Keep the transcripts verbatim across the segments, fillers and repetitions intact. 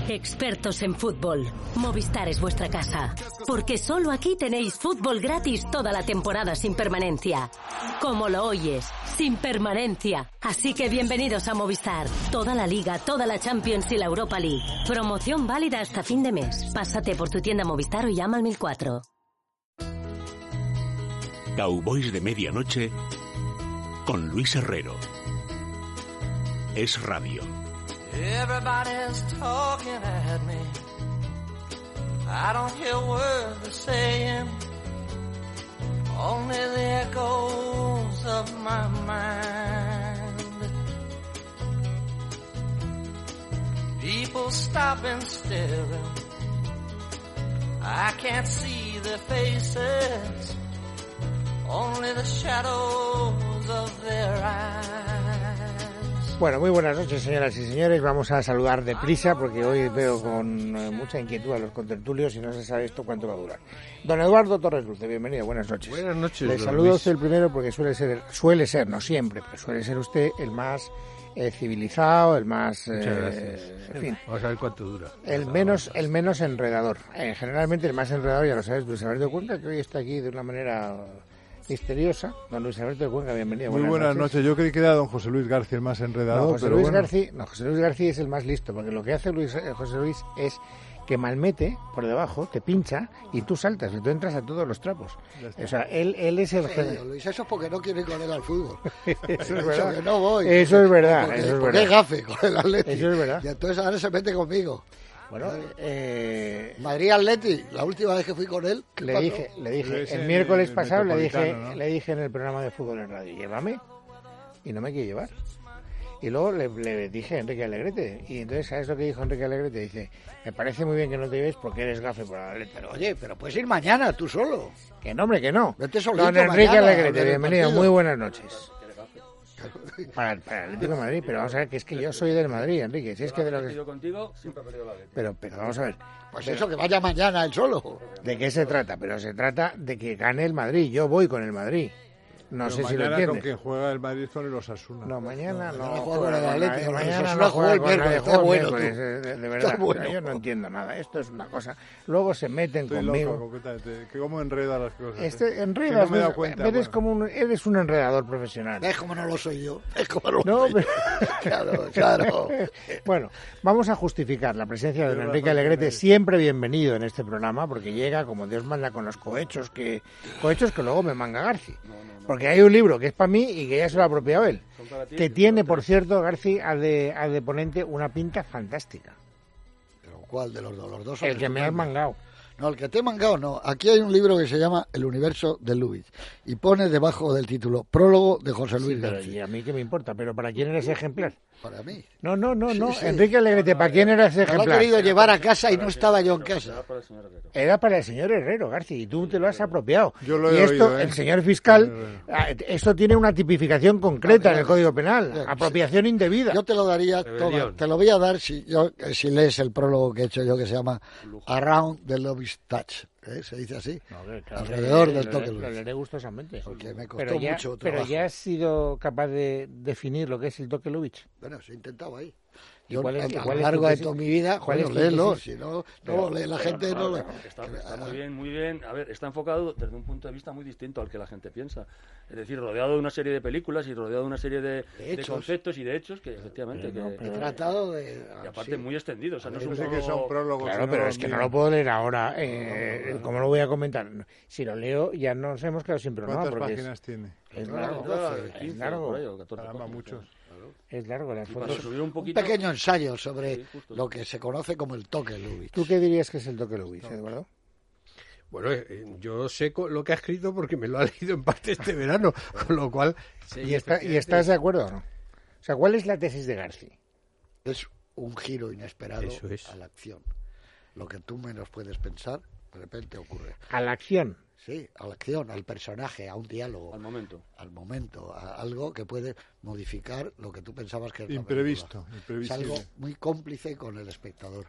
Expertos en fútbol. Movistar es vuestra casa. Porque solo aquí tenéis fútbol gratis toda la temporada sin permanencia. Como lo oyes, sin permanencia. Así que bienvenidos a Movistar. Toda la Liga, toda la Champions y la Europa League. Promoción válida hasta fin de mes. Pásate por tu tienda Movistar o llama al mil cuatro. Cowboys de Medianoche con Luis Herrero. Es Radio. Everybody's talking at me. I don't hear words they're saying. Only the echoes of my mind. People stop and stare. I can't see their faces. Only the shadows of their eyes. Bueno, muy buenas noches, señoras y señores. Vamos a saludar deprisa porque hoy veo con eh, mucha inquietud a los contertulios y no se sabe esto cuánto va a durar. Don Eduardo Torres Dulce, bienvenido, buenas noches. Buenas noches. Le saludo a usted el primero porque suele ser, suele ser, no siempre, pero suele ser usted el más eh, civilizado, el más... Muchas eh, gracias. En fin. Vamos a ver cuánto dura. El menos, el menos enredador. Eh, generalmente el más enredador, ya lo sabes, Luis Alberto Cuenca, que hoy está aquí de una manera... misteriosa. Don Luis Alberto de Cuenca, bienvenido. Muy buenas, buenas noches. noches. Yo creí que era don José Luis García el más enredador. No, José, pero Luis bueno. García, no, José Luis García es el más listo, porque lo que hace Luis, eh, José Luis es que malmete por debajo, te pincha y tú saltas y tú entras a todos los trapos. O sea, él, él es el... Sí, Luis, eso es porque no quiere ir con él al fútbol. Eso es verdad. Que no voy. Eso es verdad. Porque, Eso es porque verdad. es gafe con el Atleti. Eso es verdad. Y entonces ahora se mete conmigo. Bueno, eh... Madrid Atleti, la última vez que fui con él, ¿qué le pasó? dije, le dije, Es el el- miércoles el pasado le dije, Metropolitano, ¿no? le dije en el programa de fútbol en radio, llévame, y no me quiere llevar. Y luego le, le dije a Enrique Alegrete, y entonces ¿sabes lo que dijo Enrique Alegrete? Dice, me parece muy bien que no te lleves porque eres gafe por la Atleti. Pero oye, pero puedes ir mañana, tú solo. Que no, hombre, que no. Vete solito Don Enrique mañana, a Alegrete, ver el bienvenido, partido. muy buenas noches. Para, para el Atlético de Madrid, pero vamos a ver que es que yo soy del Madrid, Enrique, si es que de lo que... contigo, siempre he perdido la Atleti. Pero, pero vamos a ver, Pues Pero- eso, que vaya mañana él solo. ¿de qué se trata? Pero se trata de que gane el Madrid, yo voy con el Madrid. No Pero sé si lo mañana con entiendes. quien juega el Madrid con el Osasuna. No, mañana no. mañana juega con el nadie. Atlético, el Mañana Osasuna no juega el juega con nadie, miércoles, juega el está bueno, miércoles, tú. de, de- de Está verdad. bueno. O sea, yo no entiendo nada. Esto es una cosa. Luego se meten Estoy conmigo. loco, completamente. Que cómo enreda las cosas. ¿eh? Este, Que enredas, no me he dado ves- cuenta, eres, bueno. como un, eres un enredador profesional. ¿Ves cómo no lo soy yo? ¿Ves cómo no lo No, soy pero- yo? Claro, claro. Bueno, vamos a justificar la presencia de don Tienes Enrique razón, Alegrete, tenéis. siempre bienvenido en este programa, porque llega como Dios manda con los cohechos que cohechos que luego me manga Garci. Porque hay un libro que es para mí y que ya se lo ha apropiado él. Son para ti, Que son tiene, para por ti. cierto, Garci, al de, al de ponente una pinta fantástica. ¿Pero cuál de los dos? Los dos son El que me has estupendos. mangado. No, el que te he mangado no. Aquí hay un libro que se llama El universo de Lubitsch y pone debajo del título Prólogo de José Luis Sí, pero, García. y a mí qué me importa, pero ¿para quién era ese ejemplar? Para mí. No, no, no, Sí, no. sí. Enrique Alegrete, ¿para quién era ese Me lo he ejemplar? querido llevar a casa y no estaba yo en casa. Será para el señor Herrero. Era para el señor Herrero, Garci, y tú te lo has apropiado. Yo lo he y esto, oído, ¿eh? el señor fiscal, Señor Herrero. ah, esto tiene una tipificación concreta en el Código Penal. Sí. Apropiación indebida. Yo te lo daría, Rebelión. toma, te lo voy a dar si yo eh, si lees el prólogo que he hecho yo que se llama Around the Lubitsch Touch. ¿eh? Se dice así. No, hombre, claro, Alrededor lo- del lo- toque Lo Lubitsch. leeré gustosamente. Porque me costó Pero ya, mucho pero trabajo. ya has sido capaz de definir lo que es el toque Lubitsch. Bueno, se ha intentado ahí. ¿Y Yo, cuál es- a, y a cuál lo es largo tu de tesis? toda mi vida, ¿Cuál bueno, es tu léelo, tesis? si no, no Pero- lo lee la gente, no lo... Está, está muy bien, muy bien. A ver, está enfocado desde un punto de vista muy distinto al que la gente piensa. Es decir, rodeado de una serie de películas y rodeado de una serie de, De de hechos. conceptos y de hechos que efectivamente... Pero no, que, He que- tratado de... y aparte sí. muy extendido. O sea, no es Yo un sé que son solo- prólogos. Claro, si pero no es que no mira. lo puedo leer ahora. Eh, ¿Cómo lo voy a comentar? Si lo leo, ya nos hemos quedado sin programa. ¿Cuántas Porque es, páginas tiene? es No, largo. no, doce, Es quince, largo. por ahí, o catorce Caramba, páginas, muchos. claro. Es largo. Las Y para fotos. subir un Un poquito... pequeño ensayo sobre Sí, justo. lo que se conoce como el toque Lubitsch. ¿Tú qué dirías que es el toque Lubitsch, Eduardo? Bueno, eh, yo sé co- lo que ha escrito porque me lo ha leído en parte este verano, con lo cual... sí, ¿Y, está- ¿Y efectivamente, estás de acuerdo o no? O sea, ¿cuál es la tesis de Garci? Es un giro inesperado Eso es. a la acción. Lo que tú menos puedes pensar, de repente ocurre. A la acción. Sí, a la acción, al personaje, a un diálogo, Al momento. al momento, a algo que puede modificar lo que tú pensabas que era una Imprevisto, película. Es imprevisible. algo muy cómplice con el espectador.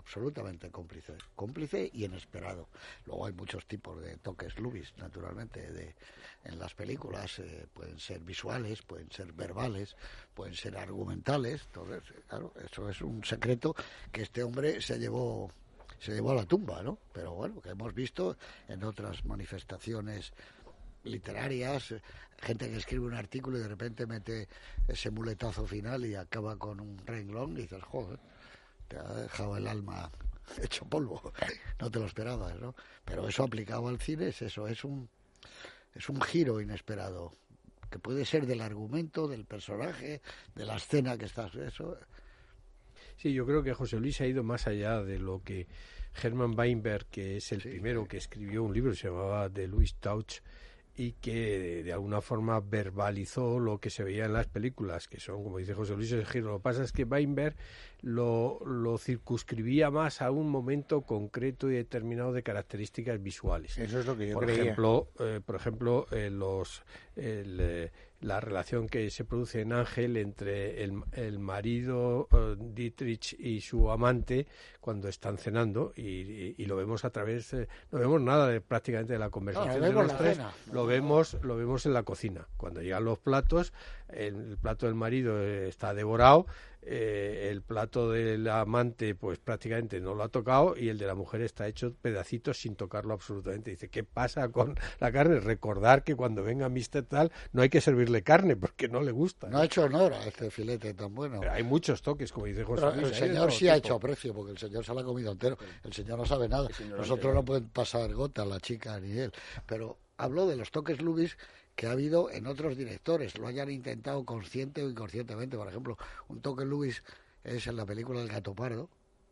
absolutamente cómplice, cómplice y inesperado. Luego hay muchos tipos de toques Lubitsch, naturalmente, de, en las películas, eh, pueden ser visuales, pueden ser verbales, pueden ser argumentales. Entonces, claro, eso es un secreto que este hombre se llevó se llevó a la tumba, ¿no? Pero bueno, que hemos visto en otras manifestaciones literarias, gente que escribe un artículo y de repente mete ese muletazo final y acaba con un renglón y dices, joder, te ha dejado el alma hecho polvo, no te lo esperabas, ¿no? Pero eso aplicado al cine es eso, es un es un giro inesperado, que puede ser del argumento, del personaje, de la escena que estás, eso. Sí, yo creo que José Luis ha ido más allá de lo que Hermann Weinberg, que es el sí, primero sí. que escribió un libro, se llamaba The Louis Touch, y que de alguna forma verbalizó lo que se veía en las películas, que son, como dice José Luis, el giro. Lo que pasa es que Weinberg lo, lo circunscribía más a un momento concreto y determinado de características visuales. Eso es lo que yo por creía. Ejemplo, eh, por ejemplo, eh, los el, eh, la relación que se produce en Ángel entre el, el marido uh, Dietrich y su amante cuando están cenando, y, y, y lo vemos a través, eh, no vemos nada de, prácticamente de la conversación no, de los la tres, cena. lo vemos, lo vemos en la cocina. Cuando llegan los platos, el, el plato del marido eh, está devorado, eh, el plato del amante pues prácticamente no lo ha tocado y el de la mujer está hecho pedacitos sin tocarlo absolutamente. Dice, ¿qué pasa con la carne? Recordar que cuando venga mister Tal no hay que servirle carne porque no le gusta. No ha hecho honor a este filete tan bueno. Pero hay muchos toques, como dice José Pero Luis. el señor sí ha hecho aprecio, porque el señor se lo ha comido entero. El señor no sabe nada. Nosotros no pueden pasar gota, la chica ni él. Pero habló de los toques Lubitsch que ha habido en otros directores, lo hayan intentado consciente o inconscientemente. Por ejemplo, un toque Lubitsch es en la película El gato pardo,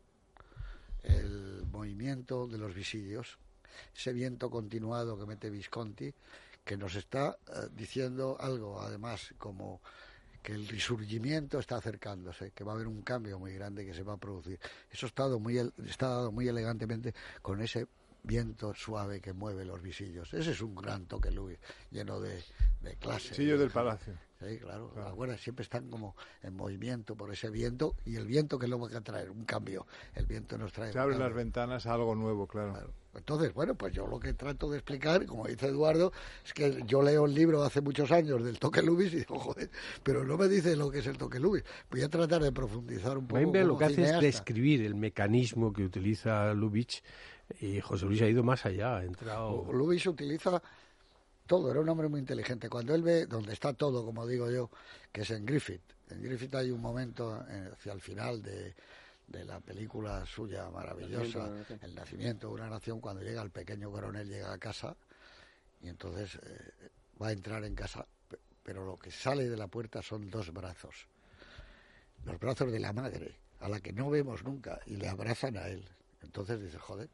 el movimiento de los visillos, ese viento continuado que mete Visconti, que nos está uh, diciendo algo, además, como que el resurgimiento está acercándose, que va a haber un cambio muy grande que se va a producir. Eso está dado muy, está dado muy elegantemente con ese viento suave que mueve los visillos. Ese es un gran toque Lubitsch, lleno de, de clase. Visillos del palacio. Sí, claro. claro. Acuerdas, siempre están como en movimiento por ese viento, y el viento que es lo que va a traer, un cambio. El viento nos trae. Se abren las ventanas a algo nuevo, claro. claro. Entonces, bueno, pues yo lo que trato de explicar, como dice Eduardo, es que yo leo el libro hace muchos años del toque Lubitsch y digo, joder, pero no me dice lo que es el toque Lubitsch. Voy a tratar de profundizar un poco. Weinberg lo que cineasta. hace es describir el mecanismo que utiliza Lubitsch, y José Luis ha ido más allá, ha entrado... Lubitsch utiliza todo, era un hombre muy inteligente. Cuando él ve donde está todo, como digo yo, que es en Griffith. En Griffith hay un momento hacia el final de, de la película suya maravillosa, El nacimiento de una nación, cuando llega el pequeño coronel, llega a casa, y entonces eh, va a entrar en casa, pero lo que sale de la puerta son dos brazos. Los brazos de la madre, a la que no vemos nunca, y le abrazan a él. Entonces dice, joder,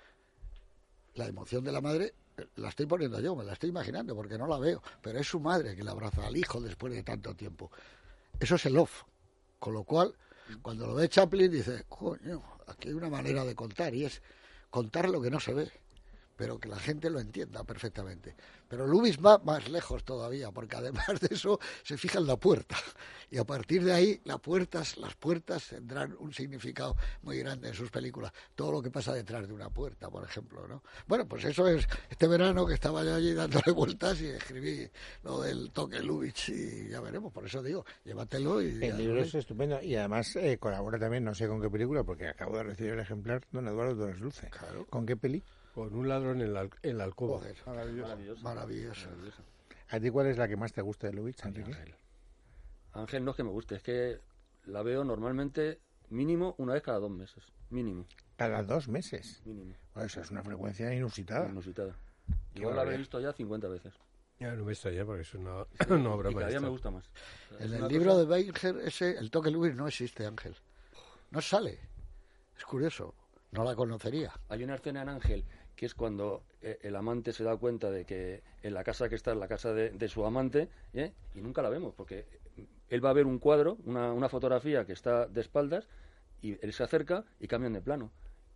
la emoción de la madre la estoy poniendo yo, me la estoy imaginando porque no la veo, pero es su madre que la abraza al hijo después de tanto tiempo. Eso es el off, con lo cual, cuando lo ve Chaplin dice, coño, aquí hay una manera de contar, y es contar lo que no se ve, pero que la gente lo entienda perfectamente. Pero Lubitsch va más lejos todavía, porque además de eso se fija en la puerta, y a partir de ahí las puertas, las puertas tendrán un significado muy grande en sus películas. Todo lo que pasa detrás de una puerta, por ejemplo, ¿no? Bueno, pues eso es este verano que estaba yo allí dándole vueltas y escribí lo del toque Lubitsch, y ya veremos. Por eso digo, llévatelo. Y el libro es estupendo, y además eh, colabora también, no sé con qué película, porque acabo de recibir el ejemplar, don Eduardo Torres Dulce. Claro. ¿Con qué peli? Con Un ladrón en la, en la alcoba. Joder, maravilloso. Maravilloso. Maravilloso. Maravilloso. ¿A ti cuál es la que más te gusta de Lubitsch, Enrique? Ángel. Ángel no es que me guste, es que la veo normalmente mínimo una vez cada dos meses. Mínimo. ¿Cada dos meses? Mínimo. Bueno, eso es una frecuencia inusitada. Inusitada. Yo la habré visto ya cincuenta veces. Ya no me extraña porque es una, una obra y cada día maestra. me gusta más. En el libro cosa... de Weinberg, ese, el toque Lubitsch, no existe, Ángel. No sale. Es curioso. No la conocería. Hay una escena en Ángel que es cuando eh, el amante se da cuenta de que en la casa que está es la casa de, de su amante, ¿eh? Y nunca la vemos, porque él va a ver un cuadro, una, una fotografía que está de espaldas, y él se acerca y cambian de plano.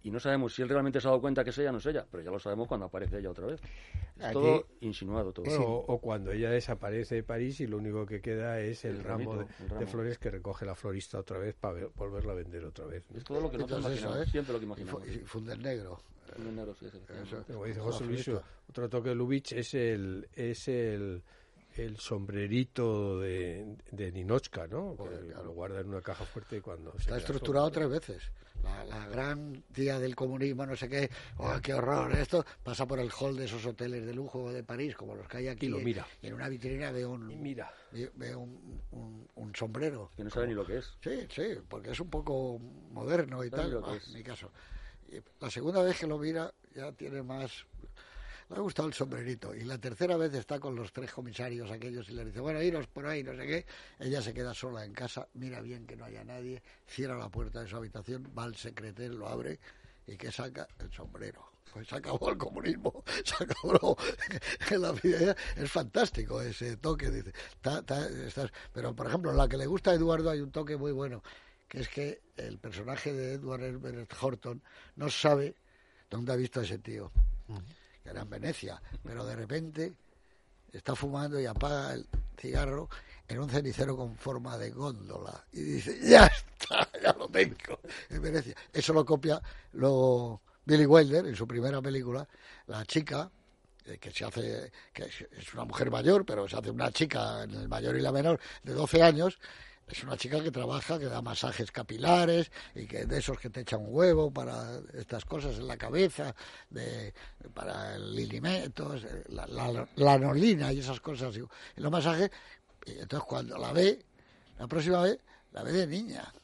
y no sabemos si él realmente se ha dado cuenta que es ella o no es ella, pero ya lo sabemos cuando aparece ella otra vez. Es Aquí, todo insinuado. Todo. Bueno, o, o cuando ella desaparece de París y lo único que queda es el, El ramo, ramito, de, el ramo. de flores que recoge la florista otra vez para ver- volverla a vender otra vez. Es todo lo que nosotros Entonces, imaginamos, eso, ¿eh? siempre lo que Y, imaginamos. fu- y funde negro. Un negro, sí, efectivamente. Eso. Como dice Con la José Luis, florista. otro toque de Lubitsch es el es el, el sombrerito de, de Ninochka, ¿no? Joder, Que claro. lo guarda en una caja fuerte y cuando se Está queda estructurado solo. tres veces. La, la gran tía del comunismo, no sé qué, oh, qué horror, esto pasa por el hall de esos hoteles de lujo de París, como los que hay aquí. Y lo mira. Y en una vitrina ve Y un, mira, ve ve un, un, un sombrero. Que no sabe ni lo que es. Sí, sí, porque es un poco moderno y Sabe tal. lo que Ah, es. ni caso. Y la segunda vez que lo mira ya tiene más... Le ha gustado el sombrerito. Y la tercera vez está con los tres comisarios aquellos y le dice, bueno, iros por ahí, no sé qué. Ella se queda sola en casa, mira bien que no haya nadie, cierra la puerta de su habitación, va al secreter, lo abre y que saca el sombrero. Pues se acabó el comunismo, se acabó la vida. Es fantástico ese toque, dice. Ta, ta, estás... Pero, por ejemplo, en la que le gusta a Eduardo hay un toque muy bueno, que es que el personaje de Edward Everett Horton no sabe dónde ha visto a ese tío, que era en Venecia, pero de repente está fumando y apaga el cigarro en un cenicero con forma de góndola y dice, ya está, ya lo tengo, en Venecia. Eso lo copia luego Billy Wilder en su primera película, la chica, eh, que se hace, que es, es una mujer mayor, pero se hace una chica en el mayor y la menor de doce años. Es una chica que trabaja, que da masajes capilares y que de esos que te echan un huevo para estas cosas en la cabeza, de, para el lilimetos, la, la, la anolina y esas cosas. Y los masajes, y entonces cuando la ve, la próxima vez, la ve de niña.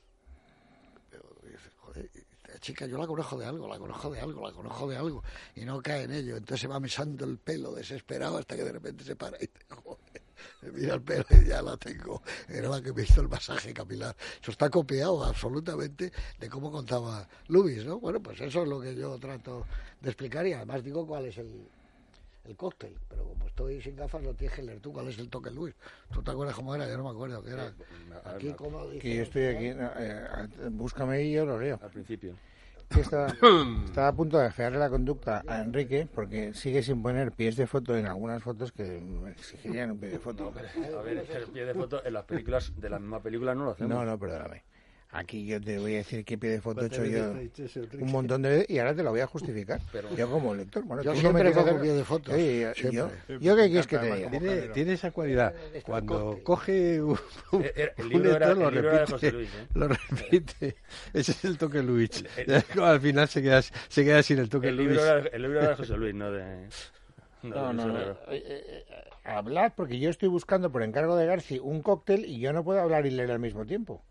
Pero dice, joder, esta chica yo la conozco de algo, la conozco de algo, la conozco de algo, y no cae en ello. Entonces se va mesando el pelo desesperado hasta que de repente se para y te joder. Me mira el pelo y ya la tengo. Era la que me hizo el masaje capilar. Eso está copiado absolutamente de cómo contaba Lubitsch, ¿no? Bueno, pues eso es lo que yo trato de explicar y además digo cuál es el, el cóctel. Pero como estoy sin gafas, lo tienes que leer tú. ¿Cuál es el toque Lubitsch? ¿Tú te acuerdas cómo era? Yo no me acuerdo qué era. Aquí, como dice, que yo estoy aquí, no, eh, búscame y yo lo leo. Al principio. Que estaba, estaba a punto de afearle la conducta a Enrique porque sigue sin poner pies de foto en algunas fotos que me exigirían un pie de foto. A ver, el pie de foto en las películas de la misma película no lo hacemos. No, no, perdóname. Aquí yo te voy a decir qué pie de foto he hecho ¿Cuántas yo veces has dicho eso, Enrique? un montón de veces y ahora te lo voy a justificar. Pero- yo como lector. Bueno, yo tú no siempre me quieres pongo hacer- pie de fotos. Oye, yo, siempre. yo, ¿yo qué quieres que te Además, diga? como Tiene, género. tiene esa cualidad. Cuando cóctel. coge un, un, Eh, eh, el un libro era- lector, lo el libro era de repite, José Luis, ¿eh? lo repite. Ese es el toque Lubitsch. El- el- Al final se queda, se queda sin el toque El libro, Lubitsch. era, el libro era de José Luis, no de... No, de no, Luis no. Herrera. Eh, eh, eh, hablad porque yo estoy buscando por encargo de Garci un cóctel y yo no puedo hablar y leer al mismo tiempo.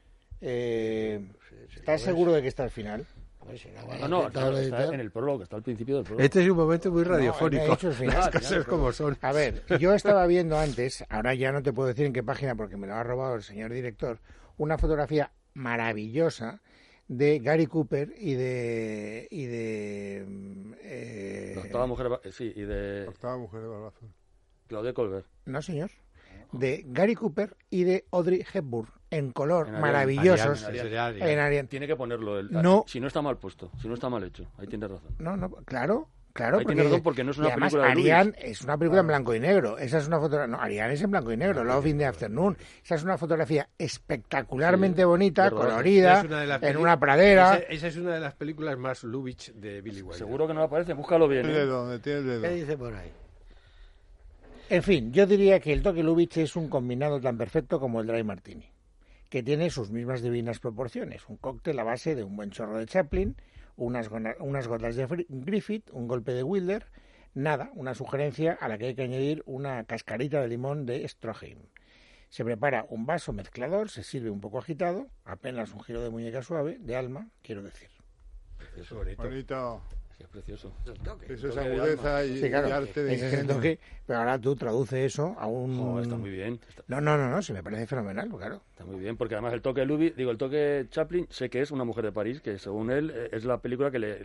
Eh, ¿Estás seguro de que está al final? A ver si no van No, a no, intentar está, está editar. en el prólogo, que está al principio del prólogo. Este es un momento muy No, me radiofónico. ha dicho el final. Las Al final, cosas pero- como son. A ver, yo estaba viendo antes, ahora ya no te puedo decir en qué página porque me lo ha robado el señor director, una fotografía maravillosa de Gary Cooper y de y de mm, eh, La octava mujer, eh, sí, y de Octava mujer de balazo. Claudia Colbert. no señor, de Gary Cooper y de Audrey Hepburn en color, En Ariane. maravillosos Ariane, sería Ariane. en Ariane. Tiene que ponerlo. El, No. Si no está mal puesto, si no está mal hecho. Ahí tienes razón. No, no, claro, claro. Ahí tiene razón, porque no es una y además, película de Lubitsch. Ariane es una película en blanco y negro. Esa es una fotografía. No, Ariane es en blanco y negro. Love in the Afternoon. Esa es una fotografía espectacularmente Sí, bonita, verdad. colorida, Es una de las en peli- una pradera. Esa, esa es una de las películas más Lubitsch de Billy Wilder. Seguro que no aparece, búscalo bien. Tiene ¿eh? dedo, donde tiene el ¿Qué dedo. dice por ahí? En fin, yo diría que el toque Lubitsch es un combinado tan perfecto como el Dry Martini, que tiene sus mismas divinas proporciones. Un cóctel a base de un buen chorro de Chaplin, unas, gona- unas gotas de Fri- Griffith, un golpe de Wilder, nada, una sugerencia a la que hay que añadir una cascarita de limón de Stroheim. Se prepara un vaso mezclador, se sirve un poco agitado, apenas un giro de muñeca suave, de alma, quiero decir. Es bonito. Bonito. Sí, es precioso. El toque. Eso es Toque de agudeza y, Sí, claro, y arte de ese es el ingenio. toque, pero ahora tú traduce eso a un... Oh, está muy bien. Está, No, no, no, no, se me parece fenomenal, claro. está muy bien, porque además el toque Lubitsch, digo, el toque Chaplin, sé que es Una mujer de París, que según él eh, es la película que le, le-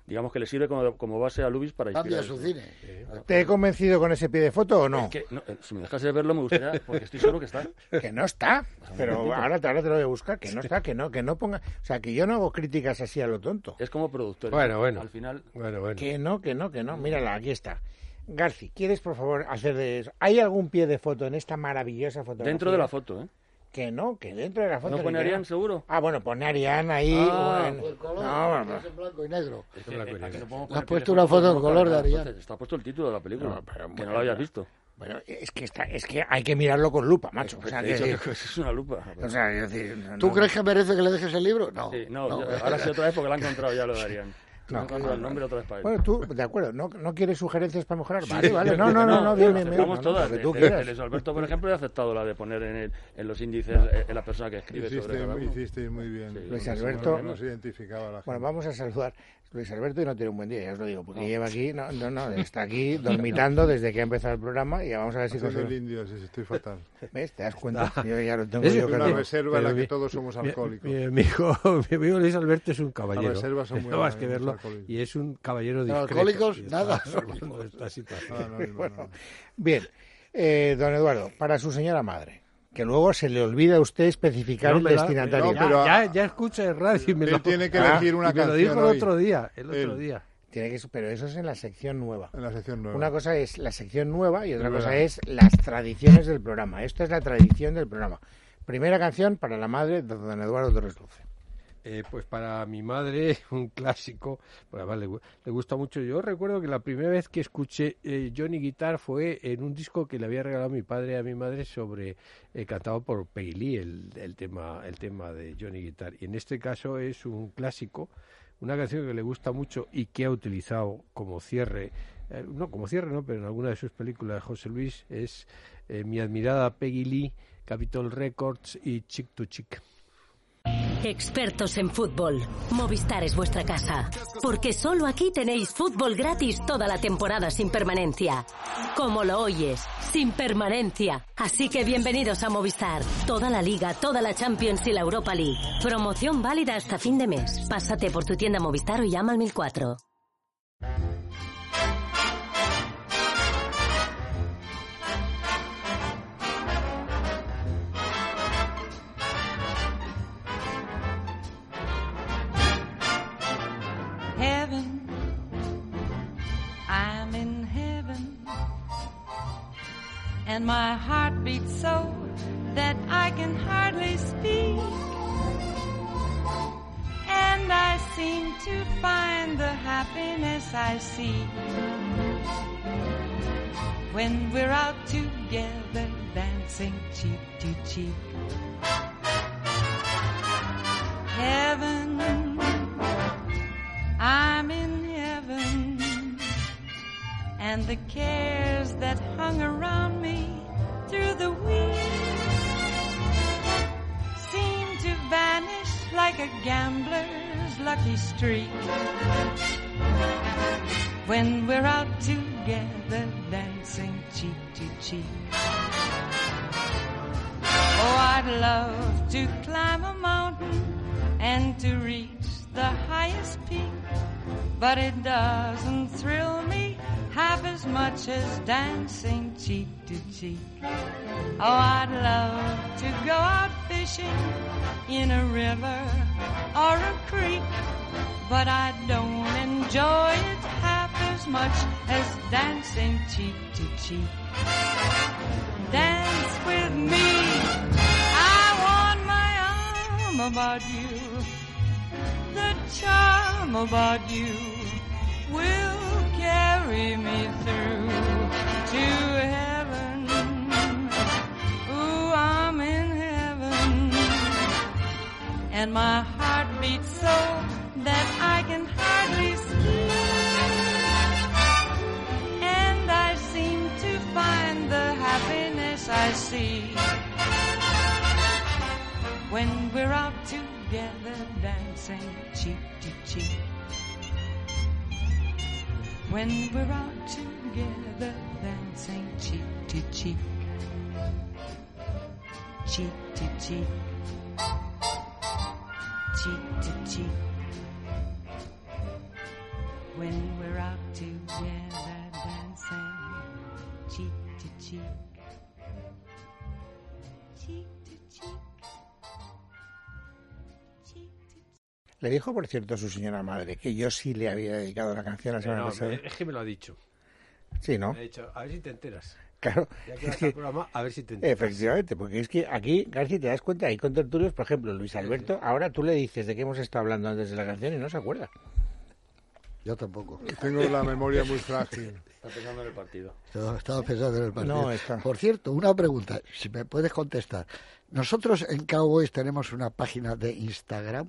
digamos que le sirve como, como base a Lubitsch para inspirar. Cambia su cine. Eh, ¿Te he convencido con ese pie de foto o no? Es que, no, eh, si me dejase verlo me gustaría, porque estoy seguro que está. Que no está, pero ahora, ahora te lo voy a buscar, que no está, que no, que no ponga... O sea, que yo no hago críticas así a lo tonto. Es como productor. Bueno, bueno. Al final... Bueno, bueno. Que no, que no, que no. Mírala, aquí está. Garci, ¿quieres por favor hacer de eso? ¿Hay algún pie de foto en esta maravillosa fotografía? Dentro de la foto, ¿eh? Que no, que dentro de la foto... ¿No pone Arián, seguro? Ah, bueno, pone Arián ahí... Ah, bueno. El color No, bueno, es en blanco y negro. Es que, blanco y eh, aquí negro. no podemos Le has poner puesto pie de una foto en no, color de claro, Arián. entonces, Está puesto el título de la película, No, pero que bueno, no lo habías visto. Bueno, es que está, es que hay que mirarlo con lupa, macho. O sea, Te he que dicho decir, que es una lupa. o sea, es decir, no, ¿Tú no, crees que merece que le dejes el libro? No. Sí, no, no. yo- ahora sí otra vez porque lo ha encontrado ya lo de Arián. No, No, ha encontrado no, el no. nombre otra vez para él. Bueno, tú, de acuerdo, ¿no, no quieres sugerencias para mejorar? Vale, vale, no, no, no, no, bien, bien, bien. aceptamos no, no, todas. lo que tú El- quieras. el Luis Alberto, por ejemplo, ha aceptado la de poner en, el, en los índices eh, en la persona que escribe sobre Hiciste, cada uno. hicisteis muy bien. Sí, Luis porque Alberto- No se identificaba a la gente. Bueno, vamos a saludar. Luis Alberto y no tiene un buen día, ya os lo digo, porque lleva aquí, no, no, no, está aquí dormitando desde que ha empezado el programa y vamos a ver si Haciendo el consigo... indio, sí, sí, estoy fatal. ¿Ves? ¿Te das cuenta? Yo ya lo tengo Es yo una claro. reserva en la Pero que mi- todos somos Mi, alcohólicos. mi amigo, mi amigo Luis Alberto es un caballero. Las reservas son muy no más que buenas, verlo. alcohólicos. Y es un caballero Pero discreto. alcohólicos, Y está nada. hablando de esta situación. Ah, no, no, no, Bueno, no. bien, eh, don Eduardo, para su señora madre, que luego se le olvida a usted especificar No el me da- destinatario. no, pero- ya, ya escucha el radio y me Él lo, tiene que Ah, elegir una y me lo canción dijo el hoy, otro día. El otro Él. día. Tiene que, pero eso es en la sección nueva. en la sección nueva. Una cosa es la sección nueva y otra Es cosa verdad. es las tradiciones del programa. Esto es la tradición del programa. Primera canción para la madre de don Eduardo Torres Dulce. Eh, pues para mi madre, un clásico, pues además le, gu- le gusta mucho. Yo recuerdo que la primera vez que escuché eh, Johnny Guitar fue en un disco que le había regalado mi padre a mi madre sobre, eh, cantado por Peggy Lee, el, el, tema, el tema de Johnny Guitar. Y en este caso es un clásico, una canción que le gusta mucho y que ha utilizado como cierre, eh, no como cierre, no, pero en alguna de sus películas de José Luis, es eh, mi admirada Peggy Lee, Capitol Records y Chick to Chick. Expertos en fútbol. Movistar es vuestra casa. Porque solo aquí tenéis fútbol gratis toda la temporada sin permanencia. Como lo oyes, sin permanencia. Así que bienvenidos a Movistar. Toda la Liga, toda la Champions y la Europa League. Promoción válida hasta fin de mes. Pásate por tu tienda Movistar o llama al mil cuatro. Heaven, I'm in heaven, and my heart beats so that I can hardly speak, and I seem to find the happiness I seek when we're out together dancing cheek to cheek. Heaven, I'm in heaven, and the cares that hung around me through the week seem to vanish like a gambler's lucky streak when we're out together dancing cheek to cheek. Oh, I'd love to climb a mountain and to reach the highest peak, but it doesn't thrill me half as much as dancing cheek to cheek. Oh, I'd love to go out fishing in a river or a creek, but I don't enjoy it half as much as dancing cheek to cheek. Dance with me, I want my arm about you. The charm about you will carry me through to heaven. Ooh, I'm in heaven, and my heart beats so that I can hardly speak, and I seem to find the happiness I see when we're out together dancing cheek to cheek. When we're out together dancing cheek to cheek. Cheek to cheek. Cheek to cheek. when we're out together dancing cheek to cheek, cheek to cheek, cheek to cheek. Le dijo, por cierto, a su señora madre que yo sí le había dedicado la canción la semana No, pasada. es que me lo ha dicho. Sí, ¿no? Me ha dicho, a ver si te enteras. Claro. Ya que es vas que- al programa, a ver si te enteras. Efectivamente, porque es que aquí, García, te das cuenta, hay contertulios, por ejemplo, Luis Alberto, ahora tú le dices de qué hemos estado hablando antes de la canción y no se acuerda. Yo tampoco. Tengo la memoria muy frágil. Está pensando en el partido. Yo estaba pensando en el partido. No, está. Por cierto, una pregunta, si me puedes contestar. Nosotros en Cowboys tenemos una página de Instagram.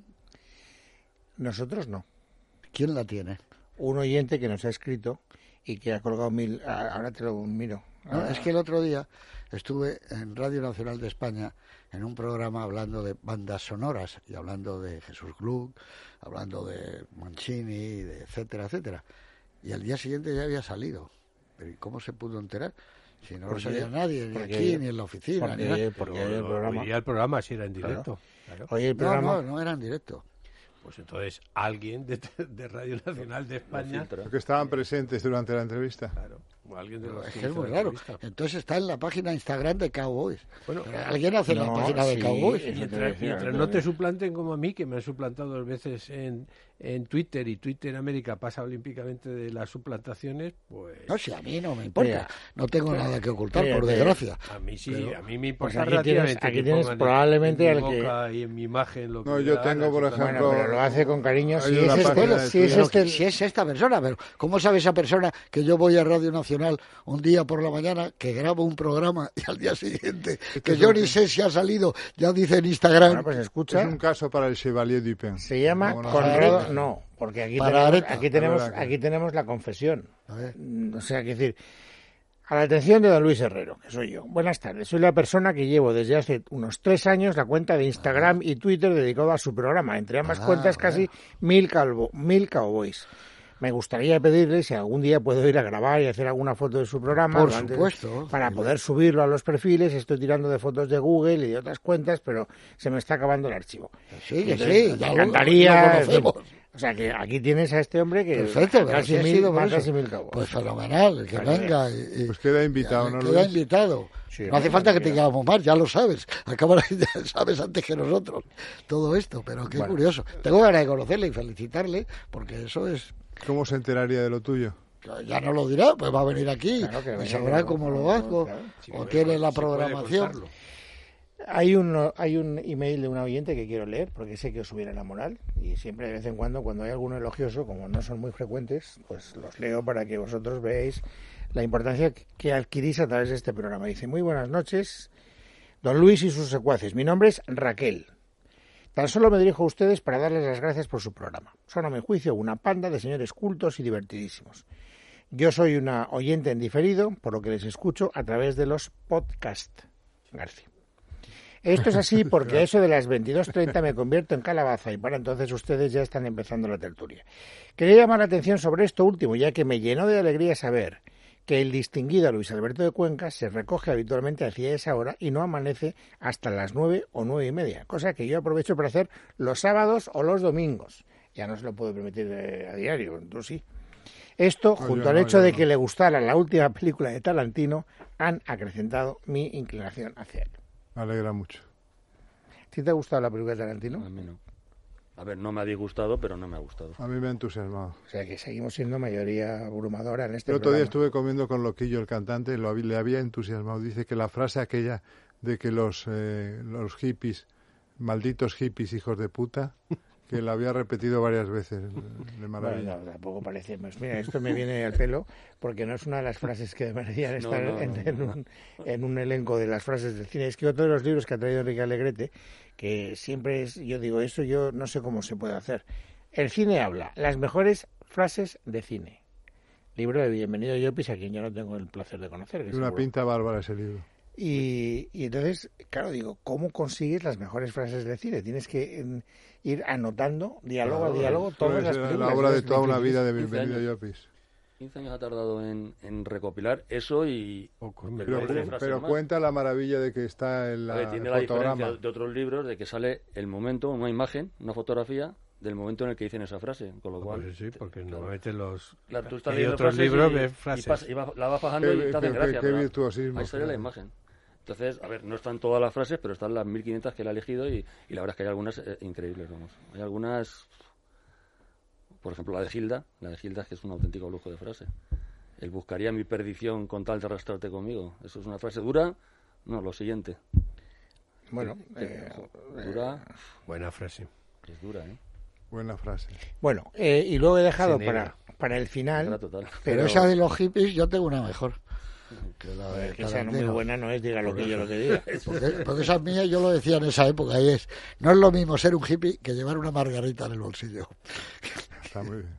Nosotros no. ¿Quién la tiene? Un oyente que nos ha escrito y que ha colgado mil... ah, Ahora te lo miro. No, Ah, es que el otro día estuve en Radio Nacional de España en un programa hablando de bandas sonoras y hablando de Jesús Gluck, hablando de Mancini, de etcétera, etcétera. Y al día siguiente ya había salido. Pero ¿y cómo se pudo enterar? Si no lo Porque- sabía nadie, ni porque- aquí, ni en la oficina, ni nada. Porque, porque hay el programa. Oiría el programa si era en directo. Claro. Oye, el No, programa... no, no era en directo. Pues entonces alguien de, de Radio Nacional de España, filtra. Porque estaban presentes durante la entrevista. claro, o alguien de los Es que que es hizo muy la raro. entrevista. Entonces está en la página Instagram de Cowboys. Bueno, Pero ¿alguien hace la no, página de sí, Cowboys? eso te Mientras, decía, mientras no te suplanten como a mí, que me han suplantado dos veces en, en Twitter, y Twitter América pasa olímpicamente de las suplantaciones, pues No, si a mí no me importa. Mira, No tengo nada que ocultar, mira, por mira. desgracia. a mí sí, Pero- a mí me pues importa aquí tienes- relativamente aquí que tienes pongan en- probablemente en mi al que- boca y en mi imagen lo que No, me yo da tengo, gana, por totalmente. ejemplo, Bueno, pero lo hace con cariño. hay Si una es página este, de si es Pero este que si es esta persona, pero ¿cómo sabe esa persona que yo voy a Radio Nacional un día por la mañana, que grabo un programa y al día siguiente, que es yo un- ni sé si ha salido, ya dice en Instagram? Bueno, pues escucha, Es un caso para el Chevalier Dupin. se llama Como no Conrado... sabe. No, porque aquí Para tenemos, Areta. aquí, tenemos, A ver, aquí. aquí tenemos la confesión. A ver. Mm, O sea, que decir, a la atención de don Luis Herrero, que soy yo. Buenas tardes, soy la persona que llevo desde hace unos tres años la cuenta de Instagram y Twitter dedicado a su programa. Entre ambas Ah, cuentas, bueno. casi mil, calvo, mil cowboys. Me gustaría pedirle si algún día puedo ir a grabar y hacer alguna foto de su programa. Por lo antes- supuesto. Para poder subirlo a los perfiles. Estoy tirando de fotos de Google y de otras cuentas, pero se me está acabando el archivo. Sí, que Entonces, sí, me ya lo- encantaría. lo conocemos. O sea, que aquí tienes a este hombre que Perfecto, pero casi si ha mil, sido por más eso. casi mil cowboys. Pues fenomenal, que Vale. venga. Y, y- Pues queda invitado, ¿no, queda Luis? invitado. Sí, no no, hace falta que tranquilo. tengamos más, ya lo sabes. Acaba, ya sabes antes que nosotros todo esto, pero qué Bueno. curioso. Tengo ganas de conocerle y felicitarle, porque eso es... ¿Cómo se enteraría de lo tuyo? Ya no lo dirá, pues va a venir aquí Claro que y venga, sabrá claro, cómo lo claro, hago, claro. Sí, o puede- tiene la se puede programación. contarlo. Hay un, hay un email de un oyente que quiero leer porque sé que os subiera la moral y siempre de vez en cuando cuando hay alguno elogioso, como no son muy frecuentes, pues los leo para que vosotros veáis la importancia que adquirís a través de este programa. Dice, muy buenas noches, don Luis y sus secuaces. Mi nombre es Raquel. Tan solo me dirijo a ustedes para darles las gracias por su programa. Son a mi juicio una panda de señores cultos y divertidísimos. Yo soy una oyente en diferido, por lo que les escucho a través de los podcasts. García. Esto es así porque a eso de las veintidós treinta me convierto en calabaza y para entonces ustedes ya están empezando la tertulia. Quería llamar la atención sobre esto último, ya que me llenó de alegría saber que el distinguido Luis Alberto de Cuenca se recoge habitualmente hacia esa hora y no amanece hasta las nueve o nueve y media, cosa que yo aprovecho para hacer los sábados o los domingos. Ya no se lo puedo permitir eh, a diario, tú sí. Esto, No, junto yo al no, hecho yo de no. que le gustara la última película de Tarantino, han acrecentado mi inclinación hacia él. Me alegra mucho. ¿A ti te ha gustado la película de Tarantino? A mí no. A ver, no me ha disgustado, pero no me ha gustado. A mí me ha entusiasmado. O sea que seguimos siendo mayoría abrumadora en este El otro día programa. estuve comiendo con Loquillo, el cantante, y lo, habí- le había entusiasmado. Dice que la frase aquella de que los, eh, los hippies, malditos hippies, hijos de puta, que la había repetido varias veces. De maravilla. Bueno, no, tampoco parece. Pues mira, esto me viene al pelo porque no es una de las frases que deberían No, estar no, en, no, en no. un, en un elenco de las frases del cine. Es que otro de los libros que ha traído Enrique Alegrete, que siempre es, yo digo, eso yo no sé cómo se puede hacer. El cine habla, las mejores frases de cine. Libro de Bienvenido Llopis, a quien yo no tengo el placer de conocer. que Es una seguro. pinta bárbara ese libro. Y, y entonces, claro, digo, ¿cómo consigues las mejores frases de cine? Tienes que en, ir anotando, diálogo Claro, a diálogo, eso todas es las la películas. obra de Entonces, toda me una tienes- vida de quince Bienvenido años. Llopis. quince años ha tardado en, en recopilar eso y... Poco, me Pero, parece parece. frase pero nomás. cuenta la maravilla de que está en A la ver, tiene la fotograma. diferencia de otros libros de que sale el momento, una imagen, una fotografía, del momento en el que dicen esa frase, con lo cual... Pues sí, porque claro. normalmente los... Claro, tú estás hay leyendo otros frases libros y, de y frases. pas- y va- la vas bajando Qué- y te hacen qué- gracia. qué ¿verdad? virtuosismo, Ahí sale la claro. imagen. Entonces, a ver, no están todas las frases, pero están las mil quinientas que él ha elegido y, y la verdad es que hay algunas eh, increíbles, vamos. Hay algunas... Por ejemplo, la de Gilda, la de Gilda es que es un auténtico lujo de frase. Él buscaría mi perdición con tal de arrastrarte conmigo. Eso es una frase dura. No, lo siguiente. Bueno, Eh, eh, dura. Buena frase. Es dura, ¿eh? Buena frase. bueno eh, y luego he dejado Se para, negra. para el final, Dura total. Pero esa de los hippies yo tengo una mejor. Que la de que sea no muy Tarantino. buena, no es diga lo que yo lo que diga. Porque, porque esa mía yo lo decía en esa época y es, no es lo mismo ser un hippie que llevar una margarita en el bolsillo. Está muy bien.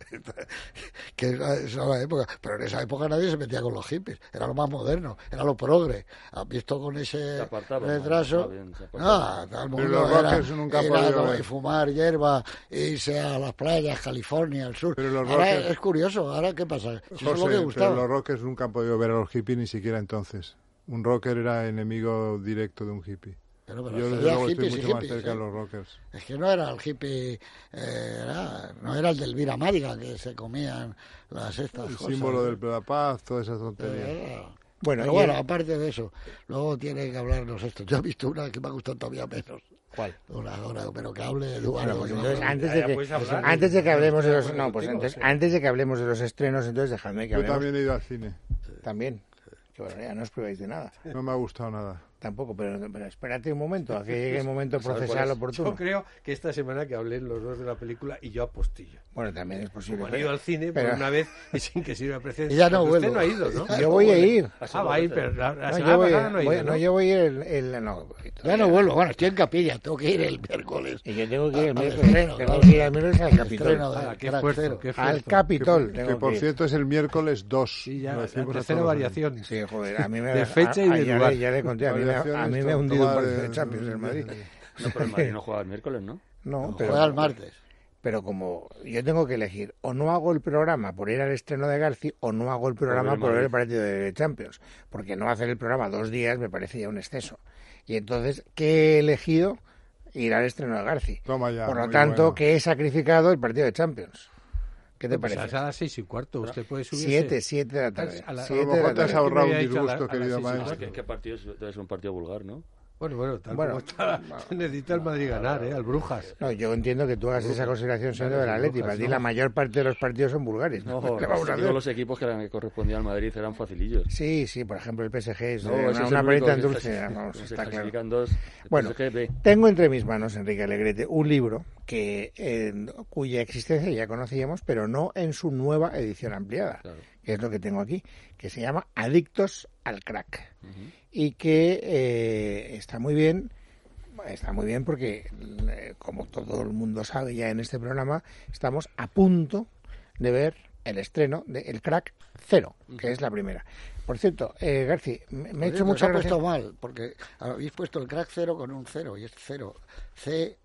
Que esa es la época, pero en esa época nadie se metía con los hippies, era lo más moderno, era lo progre. ¿Has visto con ese Se apartaba, retraso? ¿no? Bien, se apartaba. No, todo el Pero mundo los era, rockers nunca han era podido como ver. fumar hierba, irse a las playas, California, al sur. Pero los Ahora rockers- es curioso, ahora ¿qué pasa? Si eso es lo José, que gustaba. pero los rockers nunca han podido ver a los hippies ni siquiera entonces. Un rocker era enemigo directo de un hippie. Pero, pero Yo desde había luego estoy hippies y mucho más hippies, cerca ¿eh? de los rockers. Es que no era el hippie, eh, era- no era el del Elvira Madigan que se comían las estas El cosas. símbolo ¿no? de la paz, todas esas tonterías. Era- Bueno, Pero y bueno, el- aparte de eso, luego tiene que hablarnos esto. Yo he visto una que me ha gustado todavía menos. ¿Cuál? Una hora, pero que hable Eduardo. Bueno, pues que entonces, va a- antes Ya, de ya que puedes hablar. antes de que hablemos de los Bueno, no, pues contigo, entonces sí. antes de que hablemos de los estrenos, entonces dejadme que Yo hablemos también he ido al cine. también. Que bueno, ya no os priváis de nada. No me ha gustado nada. Tampoco, pero, pero espérate un momento, a que llegue el momento ¿Sabes cuál procesal es? oportuno. Yo creo que esta semana que hablen los dos de la película y yo apostillo. Bueno, también es posible. Como han ido al cine pero- por una vez y sin que sirva precedente. Y ya no Porque vuelvo. Usted no ha ido, ¿no? Yo voy a ir. Ah, va a ir, pero la, la No, semana yo voy, pasada no ha ido, voy- ¿no? no, yo voy a ir el, el- no, Ya no vuelvo, bueno, estoy en Capilla, tengo que ir el miércoles. y yo tengo que ir el Al miércoles, estreno, tengo claro. que ir el miércoles al Capitol. Estreno de Ah, qué Crack esfuerzo, Cero. qué esfuerzo. Al Capitol. Que, tengo que por ir. cierto es el miércoles dos. Sí, ya, Lo la decimos a tercera todos. variación. Sí, joder, a mí me De fecha y a- a- de ya lugar. le- Ya le conté, a mí me, a Variaciones, mí me ha to- hundido un toma partido de- de Champions en Madrid. No, pero el Madrid no juega el miércoles, ¿no? No, pero, Juega el martes. pero como yo tengo que elegir, o no hago el programa por ir al estreno de Garci, o no hago el programa ver el por ver el Madrid. partido de Champions. Porque no hacer el programa dos días me parece ya un exceso. Y entonces, ¿qué he elegido? Ir al estreno de Garci. Toma ya, Por lo muy tanto, bueno. que he sacrificado el partido de Champions. ¿Qué te Pues parece? a las seis y cuarto usted puede subirse. Siete, siete de la tarde. A la- a lo Siete de mejor la te has tarde. ahorrado un ¿Qué me había dicho a la- disgusto, a las querido seis y maestro. cuarto? ¿Qué, qué partido es? Debe ser un partido vulgar, ¿no? Bueno, bueno, tal Bueno, como está, necesita el Madrid ganar, ¿eh? Al Brujas. No, yo entiendo que tú hagas esa consideración siendo del Atleti. Para ti la mayor parte de los partidos son vulgares. No, ¿Qué vamos a digo, hacer? los equipos que, eran- que correspondían al Madrid eran facilillos. Sí, sí, por ejemplo el P S G es No, eh, ese una, es el una único perita que dulce, clasi- vamos, se está claro. clasifican dos. El Bueno, P S G B. tengo entre mis manos, Enrique Alegrete, un libro que eh, cuya existencia ya conocíamos, pero no en su nueva edición ampliada, Claro. que es lo que tengo aquí, que se llama Adictos al Crack, y que eh, está muy bien. Está muy bien porque, eh, como todo el mundo sabe ya en este programa, estamos a punto de ver el estreno de El Crack Cero, que es la primera. Por cierto, eh, Garci, me, me ha hecho Os mucha ha gracia. puesto mal, porque habéis puesto el Crack Cero con un cero, y es cero. C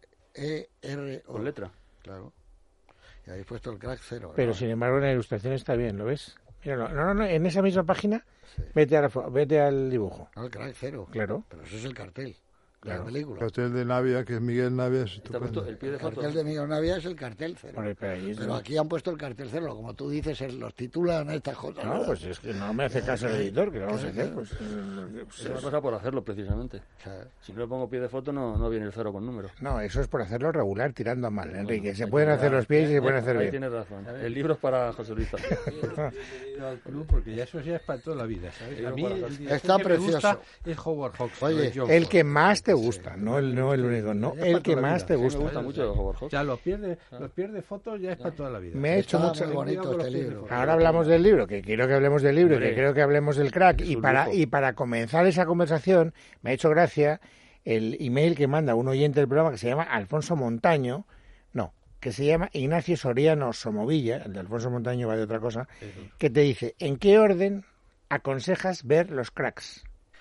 E R O. Con letra. Claro. Y habéis puesto el Crack Cero. Pero ¿verdad? sin embargo, en la ilustración está bien, ¿lo ves? Míralo. No, no, no, en esa misma página, vete, a la fo- vete al dibujo. No, el Crack Cero. Claro. Pero eso es el cartel. Claro. La película. El hotel de Navia, que es Miguel Navia, es Está puesto estupendo. el pie de El foto. cartel de Miguel Navia es el cartel cero. Por ahí, pero ahí es- Pero aquí han puesto el cartel cero, como tú dices, es- los titulan estas cosas. No, ¿verdad? pues es que no me hace caso el editor, que lo vamos a hacer. Pues, eh, Es una cosa por hacerlo, precisamente. O sea, Si no le pongo pie de foto, no, no viene el cero con número. no, eso es por hacerlo regular, tirando a mal, Enrique. Se Ahí pueden tiene- hacer los pies y se pueden hacer Ahí bien. tienes razón. El libro es para José Luis Tapia. He ido al club porque ya eso ya es para toda la vida, ¿sabes? A mí el director Está que me gusta precioso. es Howard Hawks. Oye, no es John El Ford. que más te gusta, no el, no el único, no, Ya es el para que toda la más vida. te Sí, me gusta. Me gusta mucho Howard Hawks. Ya los pierde, los pierde fotos ya es para toda la vida. Me ha hecho está mucho. muy bonito Cuidado con este los pies de libro. foto. Ahora hablamos del libro, que quiero que hablemos del libro y Hombre, que creo que hablemos del crack. es Y un para, lujo. y para comenzar esa conversación, me ha hecho gracia el email que manda un oyente del programa que se llama Alfonso Montaño, no, que se llama Ignacio Soriano Somovilla, el de Alfonso Montaño va de otra cosa, que te dice, ¿en qué orden aconsejas ver los cracks?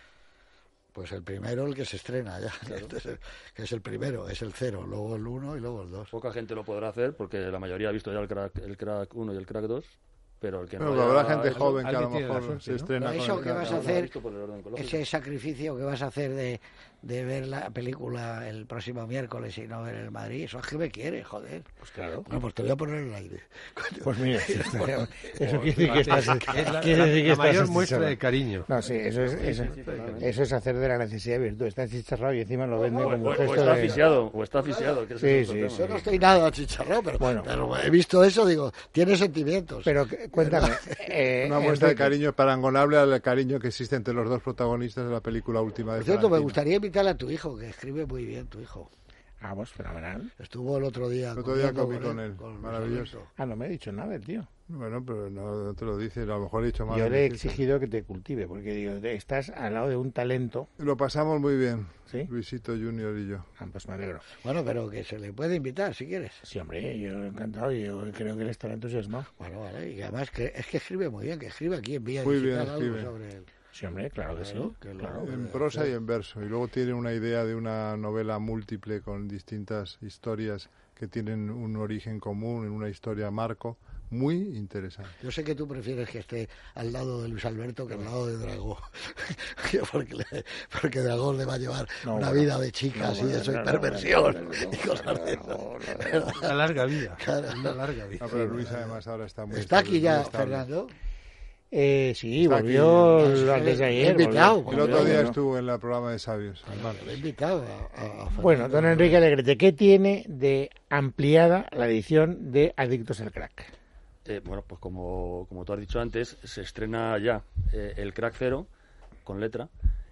pues el primero, el que se estrena ya. Este es el- que es el primero, es el cero, luego el uno y luego el dos. Poca gente lo podrá hacer porque la mayoría ha visto ya el crack, el crack uno y el crack dos. Pero el que no Pero haya- habrá gente joven que a lo alguien tiene la mejor suerte, se ¿no? estrena Eso con el que vas a crack. hacer, visto por el orden ecológico. ese sacrificio que vas a hacer de, de ver la película el próximo miércoles y no ver el Madrid, eso es que me quiere, joder. Pues claro. Bueno, pues te voy a poner en el aire. Pues mira, eso quiere decir que estás... Es la, quiere decir que la estás mayor muestra achicharrado. de cariño. No, sí, eso es, eso, eso es hacer de la necesidad virtud. Está chicharrado y encima lo vende O, como o- un o gesto está de... asfixiado, o está asfixiado. Que ese es Sí, otro sí, tema. Yo no estoy nada chicharrado, pero, Bueno. pero he visto eso, digo, tiene sentimientos. Pero que- cuéntame... eh, Una muestra de Enrique, cariño parangonable al cariño que existe entre los dos protagonistas de la película última de Por cierto, me Tarantino. gustaría invitarle a tu hijo, que escribe muy bien tu hijo. Ah, pues fenomenal. Estuvo el otro día El otro día comiendo comí con él, Luis maravilloso. Alberto. Ah, no me ha dicho nada el tío. Bueno, pero no, no te lo dice, a lo mejor he dicho mal. Yo le he exigido que te cultive, porque digo, estás al lado de un talento. Lo pasamos muy bien, ¿Sí? Luisito Junior y yo. Ah, pues me alegro. Bueno, pero que se le puede invitar si quieres. Sí, hombre, yo encantado. Yo creo que él estará entusiasmado. Bueno, vale, y además que es que escribe muy bien, que escribe aquí en Vía Muy Digital bien, algo escribe. sobre él. Sí, hombre, claro que sí. Claro, que lo- Claro. En prosa y en verso. Y luego tiene una idea de una novela múltiple con distintas historias que tienen un origen común en una historia marco muy interesante. Yo sé que tú prefieres que esté al lado de Luis Alberto que al lado de Dragón. porque, le- porque Dragón le va a llevar No, una bueno. vida de chicas No, y eso, bueno, y no, no, perversión no, no, no, y cosas de no, eso. Una larga vida. Claro. Una larga vida. Ah, pero Luis además ahora está muy ¿Está aquí ya, estable. Fernando? Eh, sí, Está volvió aquí, ¿no? antes de Le he ayer. invitado. volvió. El otro Volvió, día ¿no? estuvo en el programa de Sabios. Le he invitado a, a- a Fernando. Bueno, don Enrique Alegrete, ¿qué tiene de ampliada la edición de Adictos al Crack? Eh, bueno, pues como, como tú has dicho antes, se estrena ya eh, el Crack Cero con letra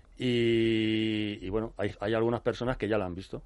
y, y bueno, hay, hay algunas personas que ya la han visto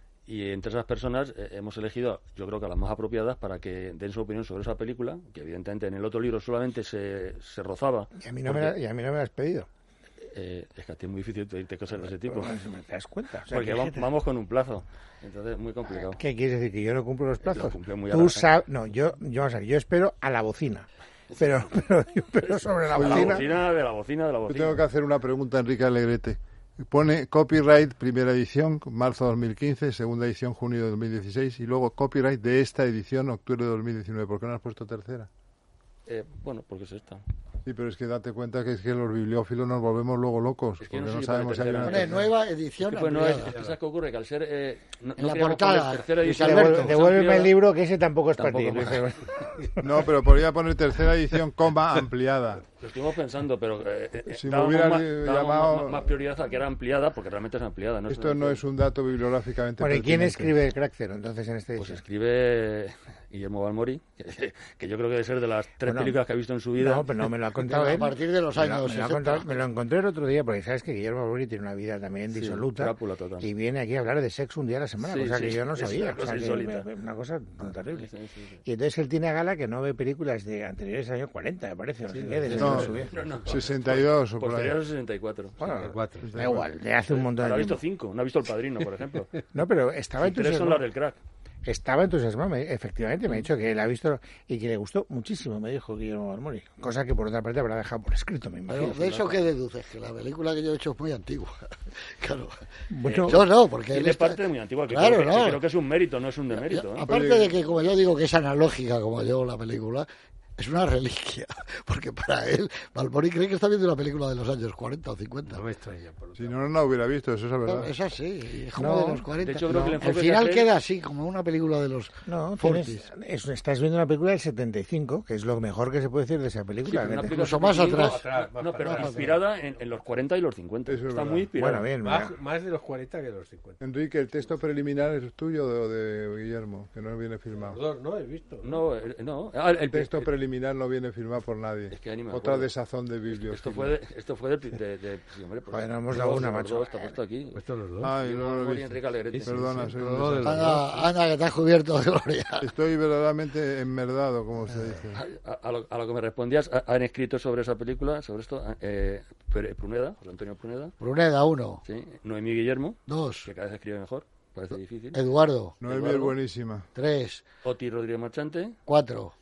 y entre esas personas eh, hemos elegido, yo creo que a las más apropiadas para que den su opinión sobre esa película, que evidentemente en el otro libro solamente se, se rozaba. Y a mí no, me, la, porque, y a mí no me lo has pedido. eh, es que a ti es muy difícil pedirte cosas de ese tipo. ¿Te das cuenta? O sea, Porque que- va- vamos con un plazo, entonces es muy complicado. ¿Qué quieres decir? ¿Que yo no cumplo los plazos? Lo cumple muy a Tú la- sabes... No, yo, yo, vamos a ver, yo espero a la bocina. Pero, pero, pero sobre la De la bocina... bocina, de la bocina, de la Yo bocina. tengo que hacer una pregunta a Enrique Alegrete. Pone copyright primera edición, marzo de dos mil quince, segunda edición, junio de dos mil dieciséis, y luego copyright de esta edición, octubre de dos mil diecinueve. ¿Por qué no has puesto tercera? Eh, bueno, porque es esta. Sí, pero es que date cuenta que es que los bibliófilos nos volvemos luego locos, Es que porque no sé no si sabemos si hay pone una Pone tercera. nueva Es edición que, pues, no es, ampliada. es que ¿sabes qué ocurre? Que al ser... Eh, no, En no la queríamos portada, poner tercera Luis edición... Alberto. Devuelve- Devuélveme el ampliada. libro, que ese tampoco es para ti. Tampoco Luis. No, pero podría poner tercera edición, coma, ampliada. Lo estuvimos pensando, pero eh, eh, Si me dábamos hubieras más, eh, dábamos llamado- más, más prioridad a que era ampliada, porque realmente es ampliada. No es Esto una no edición. es un dato bibliográficamente Bueno, ¿y quién pertinente. escribe el Crack Cero, entonces, en esta Pues edición? escribe Guillermo Balmori, que, que yo creo que debe ser de las tres Bueno, películas que ha visto en su vida. No, pero no me lo ha contado A él. partir de los Me lo- años me lo, ha sesenta. contado- me lo encontré el otro día, porque sabes que Guillermo Balmori tiene una vida también Sí, disoluta. crápula total. Y viene aquí a hablar de sexo un día a la semana, Sí, cosa sí, que yo no es sabía. una cosa o sea, que insólita. me- una cosa terrible. Sí, sí, sí. Y entonces él tiene a gala que no ve películas de anteriores años cuarenta, me parece. No sé qué, desde No, que subió. No, no. sesenta y dos o por Posterior ahí. al sesenta y cuatro. Bueno, Cuatro. da igual, de hace un montón Ahora ha de visto tiempo. cinco, no ha visto El Padrino, por ejemplo. No, pero estaba Y tres son entusiasmado. las del Crack. Estaba entusiasmado, me- efectivamente, me ha dicho que la ha visto y que le gustó muchísimo, me dijo Guillermo Balmori. Cosa que por otra parte habrá dejado por escrito, me Pero imagino. de eso qué deduces, que la película que yo he hecho es muy antigua. Claro. Bueno, Yo no, porque él Tiene está- parte muy antigua, que, Claro, creo que, no. que creo que es un mérito, no es un demérito. ¿eh? Aparte de que, como yo digo, que es analógica como yo la película, es una reliquia. Porque para él, Balmori cree que está viendo una película de los años cuarenta o cincuenta. No me extraña. Por lo Si tanto. no, no la hubiera visto, eso es la verdad. Es así, es como No, de los cuarenta. de hecho, creo que el el enfoque final que hace- queda así, como una película de los no, forties. tienes- es- estás viendo una película del setenta y cinco, que es lo mejor que se puede decir de esa Sí, película. pero una Vete. película Incluso más setenta y cinco, atrás. Atrás, más No, para pero atrás. inspirada en, en los cuarenta y los cincuenta. Eso es Está verdad. muy inspirada. Bueno, bien, Más, mira. más de los cuarenta que de los cincuenta. Enrique, ¿el texto preliminar es tuyo o de, de Guillermo? Que no viene firmado. Los dos, ¿no? He visto. No, eh, no. Ah, el, El texto el- preliminar no viene firmado por nadie. Es que ya ni me Otra acuerdo. desazón de biblios. Esto fue, de, esto fue del... De, de, sí, hombre, pues, Joder, no hemos los dado dos, una, los macho. dos, Está puesto aquí. Puesto los dos. Ay, no lo he Balmori y visto. Enrique Alegrete. Sí, sí, Perdona, sí, soy todo un de los desastre. dos. Ana, Ana, que te has cubierto de gloria. Estoy verdaderamente enmerdado, como se dice. A, a lo, a lo que me respondías, ha- han escrito sobre esa película, sobre esto, eh, Pere- Pruneda, José Antonio Pruneda, Bruneda, uno. ¿sí? Noemí Guillermo, Dos. que cada vez escribe mejor, parece difícil, Eduardo. Noemí es Eduardo. buenísima. Tres. Oti Rodríguez Marchante Cuatro.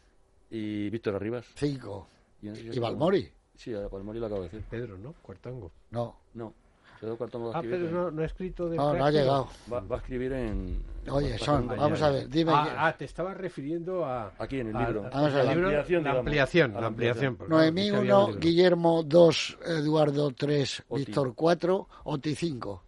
y Víctor Arribas. Cinco. Y, no sé si ¿Y es- Balmori? Sí, a Balmori lo acabo de decir. Pedro, ¿no? Cuartango. No. No, Pedro Cuartango va a Ah, escribir. Pedro no, no ha escrito de No, no ha práctica. llegado. Va, va a escribir en... Oye, va- son, va- vamos a ver, dime. Ah, ah, te estaba refiriendo a... Aquí en el a- libro. a- Vamos a ver. al libro, ampliación, la digamos. ampliación, A la ampliación. porque, Noemí claro, es que había un uno, libro. Guillermo dos, Eduardo tres, Oti. Víctor cuatro, Oti cinco.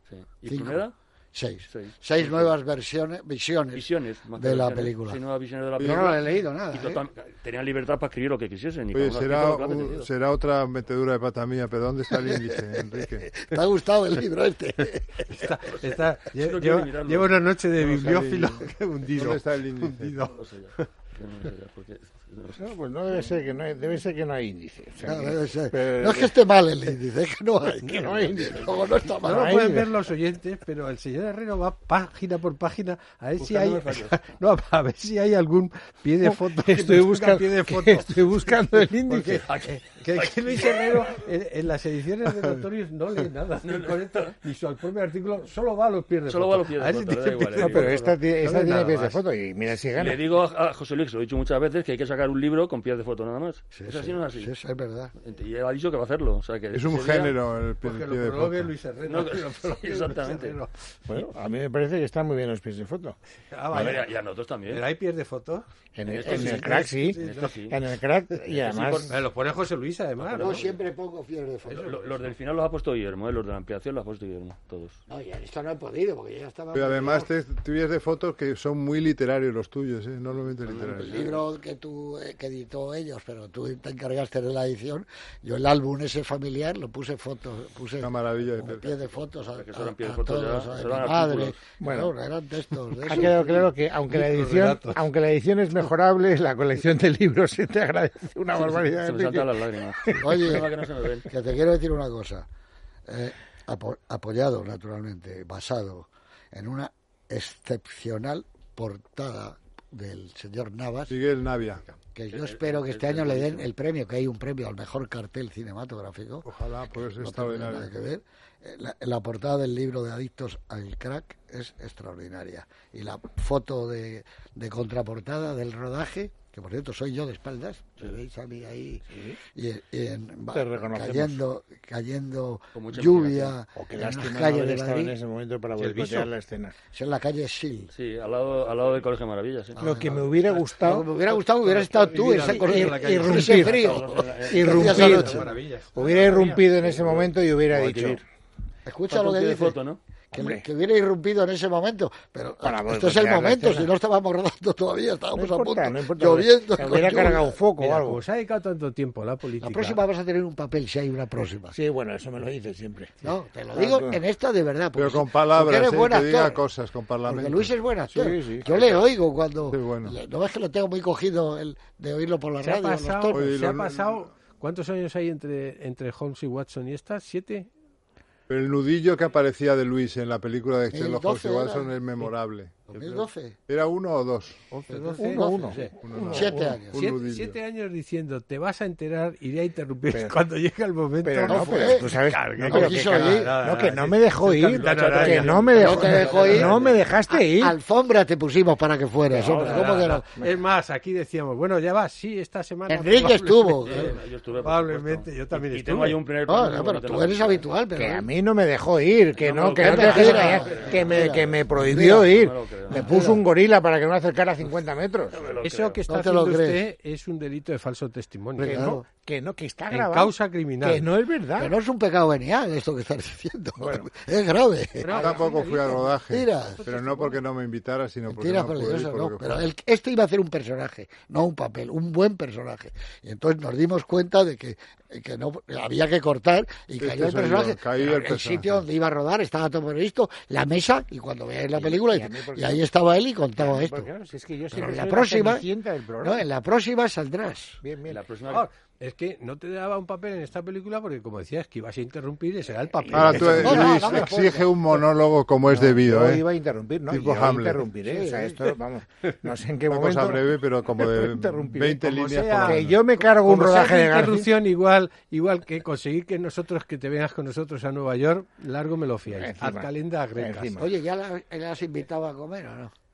Sí. ¿Y Cinco. Pruneda? Seis. Seis. Seis nuevas versiones, visiones, Visiones. más que de la versiones. película. Seis nuevas visiones de la Yo película. no la he leído nada. Y ¿eh? total- tenían libertad para escribir lo que quisiesen. Y Oye, cada uno será, escribió lo que ha un- apetecido. será otra metedura de pata mía, pero ¿dónde está el índice, Enrique? ¿Te ha gustado el libro este? Está, está, lle- no quiero lleva, ni mirarlo. lleva una noche de No, bibliófilo sale- hundido. ¿Dónde está el índice? hundido. No sé ya. Yo no sé ya, porque- no sé. No, pues no debe ser que no hay, debe ser que no hay índice. O sea, No, que- debe ser. pero- No es que esté mal el índice, es que no hay. Que no hay índice. Luego no está No mal. lo hay pueden ni- ver los oyentes, pero el señor Herrero va página por página a ver si hay Buscando fallos. no, a ver si hay algún pie de foto. que Estoy nos ponga buscando, pie de foto. estoy buscando el índice. Porque que, que Luis Herrero en, en las ediciones de Notorious no lee nada No, no. incorrecto, ni su al propio artículo, solo va a los pies de Solo foto. va a los pies de A ver si foto, le tiene da igual, pies le de No, pero foto. esta, ti- No esta lee tiene nada pies de más. foto y mira si gana. Le digo a a José Luis, lo he dicho muchas veces, que hay que sacar un libro con pies de foto nada más. Sí, ¿Es sí, así o no es así? sí, eso es verdad. Y él ha dicho que va a hacerlo. O sea, que Es un ese día- género el pie, Porque el pie lo de prologue foto. Luis Herrero. No, que lo sí, prologue Luis exactamente. Herrero. Bueno, a mí me parece que están muy bien los pies de foto. Ah, A vale. ver, y a nosotros también. ¿Pero hay pies de foto? En En el, esto en sí, el en crack esto sí. En esto sí. En el crack y además... por- Eh, lo pone José Luis, además. Yo ¿no? siempre pongo pies de foto. Lo- Los del final los ha puesto Guillermo, ¿eh? Los de la ampliación los ha puesto Guillermo, todos. No, ya esto no he podido porque ya estaba... Pero además te pies de fotos que son muy literarios los tuyos, ¿eh? Normalmente El literarios. libro que tú eh, que editó ellos, pero tú te encargaste de la edición, yo el álbum ese familiar lo puse fotos, puse Una maravilla de como perca. pies de fotos a, Porque eso eran a- pies de a fotos ya, todos, eso a eran mi madre, artículos. Bueno. bueno, eran textos de Ha eso. quedado claro que aunque la edición, relatos. aunque la edición es mejorable, la colección de libros se te agradece una barbaridad. Se me saltan las lágrimas. Oye, Lástima que no se me ven. que te quiero decir una cosa, eh, apo- apoyado naturalmente, basado en una excepcional portada del señor Navas, Miguel Navia. que yo espero que este año le den el premio, que hay un premio al mejor cartel cinematográfico. Ojalá, pues es No tiene nada extraordinario. que ver. Eh, La, la portada del libro de Adictos al Crack es extraordinaria. Y la foto de, de contraportada del rodaje, que por cierto soy yo de espaldas, me veis a mí ahí, y, y en- va- Te reconocemos. cayendo, cayendo Con mucha lluvia O qué en las lástima no calles haber de estado en Madrid. ese momento para Sí, el boicotear viso. la escena. Es en la calle Sil. Sí, al lado, al lado del Colegio Maravillas. ¿sí? Lo que me hubiera Lo que gustado, me hubiera gustado que hubieras estado tú en esa Ir- con ir a la calle. con ese Irrumpir. frío. irrumpir, Esa noche. Maravillas. hubiera irrumpido en ese momento y hubiera O hay que dicho, ir. Escucha Falta lo un que pie de dice. foto, ¿no? Que, Hombre. que hubiera irrumpido en ese momento, pero Para esto es el boicotear la momento, escena. si no estábamos rodando todavía, estábamos no a importa, punto, no importa, lloviendo. que con hubiera lluvia. cargado un foco o Mira, algo. como se ha dedicado tanto tiempo a la política. La próxima vas a tener un papel si hay una próxima. Sí, bueno, eso me lo dice siempre. No, te lo Ah, digo claro. en esta de verdad. Pero porque- con porque palabras, eres ¿eh? buen que diga actor. cosas, con Porque parlamento. Luis es buen actor. Sí, sí. Yo le oigo cuando... Sí, bueno. le- no ves que lo tengo muy cogido el de oírlo por la Se ha radio. los pasado, tonos. Oye, se ha lo- pasado. ¿Cuántos años hay entre, entre Holmes y Watson y esta? ¿Siete? Pero el nudillo que aparecía de Luis en la película de Sherlock Holmes y doce Watson era. es memorable. dos mil doce. ¿Era uno o dos? once, doce. Uno, uno. Sí. Uno, Siete años. Un Siete, nudillo. siete años diciendo, te vas a enterar, iré a interrumpir Pero- cuando llegue el momento. Pero No no, fue. pero tú sabes, Claro, no, que pero no que quiso cada- ir. no, que no me dejó ir, capitán, que no me no dejó, te dejó ir. no me dejaste ir. Alfombra te pusimos para que fueras, hombre. Nada, ¿Cómo que nada. no? Es más, aquí decíamos, bueno, ya va, sí, esta semana. Enrique estuvo. Sí, yo estuve, por Probablemente, supuesto. yo también Y, y estuve. tengo ahí un primer No, plano no, muy pero bonito tú en la eres película. habitual, pero... Que a mí no me dejó ir, que No me no, lo que creo. no te Mentira. que me, Mentira. que me prohibió ir. No me lo creo. Me puso un gorila para que no acercara a cincuenta metros. Me lo Eso creo. que está No te lo haciendo crees. usted es un delito de falso testimonio. Que Claro. no, que no, que está En grabado. causa criminal. Que no es verdad. Que no es un pecado venial esto que estás diciendo. Es grave. Yo tampoco fui al rodaje. Mira. Pero no porque no me invitara, sino porque Mentiras no pude ir peligrosas, por no. lo que Pero fue. el, este iba a hacer un personaje, no un papel, un buen personaje. Y entonces nos dimos cuenta de que, que no había que cortar y Este cayó el soy yo, personaje. caí Pero el el personaje. sitio donde iba a rodar estaba todo previsto, la mesa, y cuando veáis la película, y y, a mí porque y no. ahí estaba él y contaba esto. Porque, claro, si es que yo Pero siempre en la soy próxima, cenicienta del programa. no, en la próxima saldrás. Bien, bien. La próxima Ah, es que no te daba un papel en esta película porque, como decías, que ibas a interrumpir y será el papel. Ahora tú, No, no, Luis, no me exige un monólogo como es debido, Yo ¿eh? iba a interrumpir, ¿no? Tipo Yo Hamlet. interrumpiré. Sí, o sea, sí. esto, vamos, no sé en qué Una momento. cosa breve, pero como de Interrumpiré. veinte Como líneas sea. por lo Que menos. yo me cargo un Como sea rodaje tu de García. interrupción igual, igual que conseguir que nosotros, que te vengas con nosotros a Nueva York, largo me lo fiáis. Encima. Ad calenda grecas. Encima. Oye, ¿ya la, la has invitado a comer o no?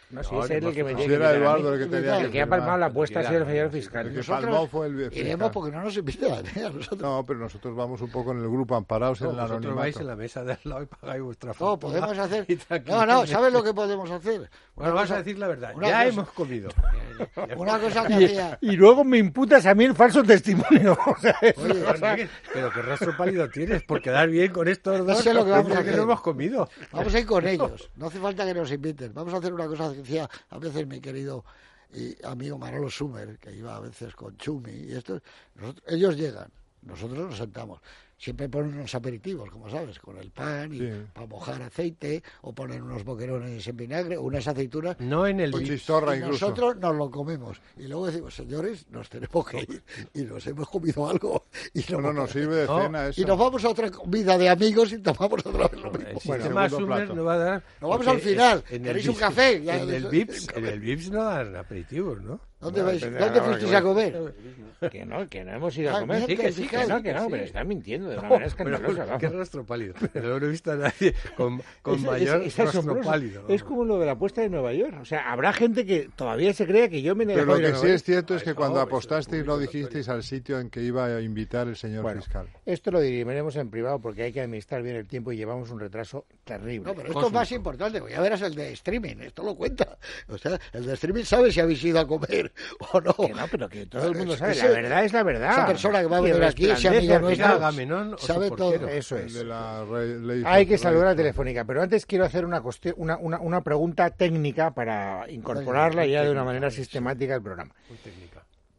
No, sí, No, ese es el que me Si tiene que era invitar a mí. Eduardo el que tenía El que ha palmado la apuesta ha sido el señor fiscal. El que Nosotros palmó fue el iremos fiscal. porque no nos invitan, ¿eh? A nosotros. No, pero nosotros vamos un poco en el grupo amparados No, en el vosotros vais en anonimato. la mesa de al lado y pagáis vuestra No, fortuna. podemos hacer... y No, tranquilamente- no, ¿sabes lo que podemos hacer? Bueno, vas a decir la verdad. una Ya cosa- hemos comido. Una cosa que Y, hacía... y luego me imputas a mí el falso testimonio. O sea, es Oye, una cosa- Pero qué rostro pálido tienes por quedar bien con estos dos. No sé lo que vamos a porque hacer. no hemos comido. Vamos a ir con ellos. No hace falta que nos inviten. Vamos a hacer una cosa que decía a veces mi querido y amigo Manolo Sumer, que iba a veces con Chumi y esto. Nosotros- ellos llegan, nosotros nos sentamos. Siempre ponen unos aperitivos, como sabes, con el pan y Sí. para mojar aceite, o ponen unos boquerones en vinagre, unas aceitunas. No en el Con V I P. chistorra Y incluso. nosotros nos lo comemos. Y luego decimos, señores, nos tenemos que ir. Y nos hemos comido algo. Y, No, no, nos sirve de No, cena eso. y nos vamos a otra comida de amigos y tomamos otra vez lo mismo. El Bueno, sistema segundo Sumer plato. no va a dar. Nos vamos porque al final. en el ¿Queréis un V I P café? Ya En el eso- V I P, en el V I P no dan aperitivos, ¿no? ¿Dónde No, vais? depende de ¿Dónde la hora fuisteis que a comer? Que no, que no hemos ido a Ah, comer. mierda, Sí, que sí, Que fiscal. no, que no, sí. pero está mintiendo de una No, manera pero escandalosa. qué vamos. rostro pálido. Pero no he visto a nadie con, con Es- es- mayor es rostro asombroso. pálido. Es como lo de la apuesta de Nueva York. O sea, habrá gente que todavía se crea que yo me he Pero dejado lo ir a que Nueva sí York. es cierto es que Eso, cuando eso, apostasteis público no notorio. dijisteis al sitio en que iba a invitar el señor Bueno, fiscal. esto lo dirimiremos en privado porque hay que administrar bien el tiempo y llevamos un retraso terrible. No, pero esto es más importante, porque ya verás el de streaming, esto lo cuenta. O sea, el de streaming sabe si habéis ido a comer o no. Que no, pero que todo el mundo sabe. Ese- La verdad es la verdad. Esa persona que va a Y venir aquí, ese resplandece amigo al nuestro, final. Agamenón o su sabe todo. porquero. Eso El es. de la re- ley Hay que Ford, saludar a ley Telefónica, pero antes quiero hacer una, cuestión, una, una, una pregunta técnica para incorporarla ya de una manera sistemática al programa. Muy técnica.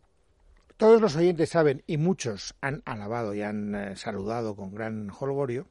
Todos los oyentes saben, y muchos han alabado y han eh, saludado con gran jolgorio,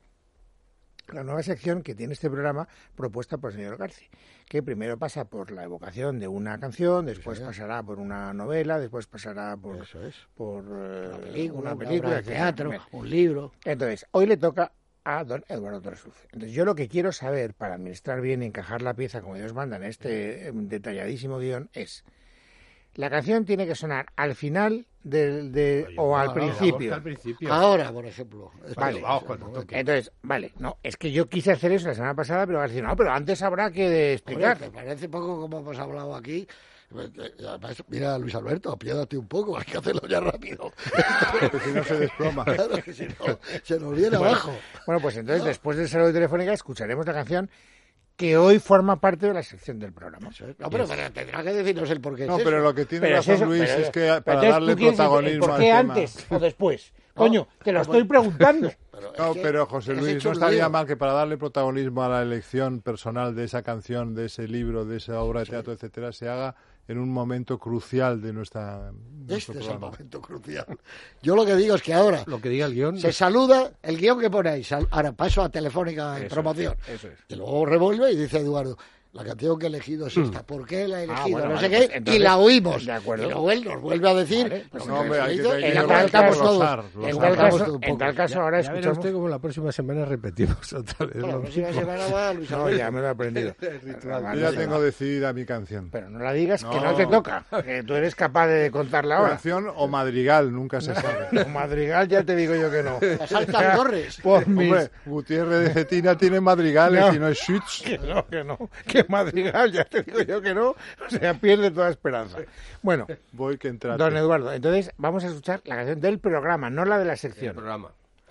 la nueva sección que tiene este programa propuesta por el señor Garci, que primero pasa por la evocación de una canción, después pasará por una novela, después pasará por, Eso es. por eh, Una película, una una película, obra de etcétera. teatro, Bien. un libro. Entonces, hoy le toca a don Eduardo Torres Luz. Entonces, yo lo que quiero saber para administrar bien y encajar la pieza como Dios manda en este eh, detalladísimo guión es: la canción tiene que sonar al final del de, Oye, o al no, no, principio. Al principio. Ahora, por ejemplo. Vale, vamos cuando toque. Entonces, vale, no, es que yo quise hacer eso la semana pasada, pero García, no, pero antes habrá que Oye, explicar. ¿te parece poco como hemos hablado aquí? Además, mira, Luis Alberto, apiádate un poco, hay que hacerlo ya rápido. Porque si no se desploma. Claro que si no, se nos viene abajo. Bueno, pues entonces, después del saludo telefónica, escucharemos la canción que hoy forma parte de la sección del programa. No, pero, pero tendrá que decirnos el porqué. No, es pero eso. lo que tiene Pero es razón eso, Luis pero- es que pero para entonces, darle ¿tú quieres decir, protagonismo ¿por al qué tema. antes o después? Coño, te lo estoy preguntando. Pero es No, que pero José has Luis, hecho no un estaría lío. mal que para darle protagonismo a la elección personal de esa canción, de ese libro, de esa obra de teatro, etcétera, se haga en un momento crucial de nuestra nuestro Este es el programa. momento crucial. Yo lo que digo es que ahora Lo que diga el guión. se saluda el guión que ponéis. sal- Ahora paso a Telefónica en Eso promoción. es, eso es. Y luego revuelve y dice Eduardo, la canción que he elegido es esta. ¿Por qué la he elegido? bueno, no vale, sé qué. pues, y entonces, la oímos. de acuerdo. Y luego él nos vuelve a decir. Vale, pues lo no, que hombre, se hay que- hizo, hay y que la glosar, cantamos todos. glosar, La glosar. En tal cantamos caso, un en poco. tal caso ahora Ya verá escuchamos... usted como la próxima semana repetimos otra vez. Bueno, lo la próxima mismo. semana va Luis No, Alberto. ya me lo he aprendido. Yo ya tengo decidida mi canción. Pero no la digas que No. no te toca, que tú eres capaz de contarla ahora. Canción o madrigal, nunca se sabe. O Madrigal ya te digo yo que no. La saltan torres. Por mis... Hombre, Gutiérrez de Cetina tiene madrigales No. y no es Schütz. Que no, que no. Que Madrigal, ya te digo yo que no. O sea, pierde toda esperanza. Bueno, Voy que entrate. don Eduardo, entonces vamos a escuchar la canción del programa, no la de la El sección. programa.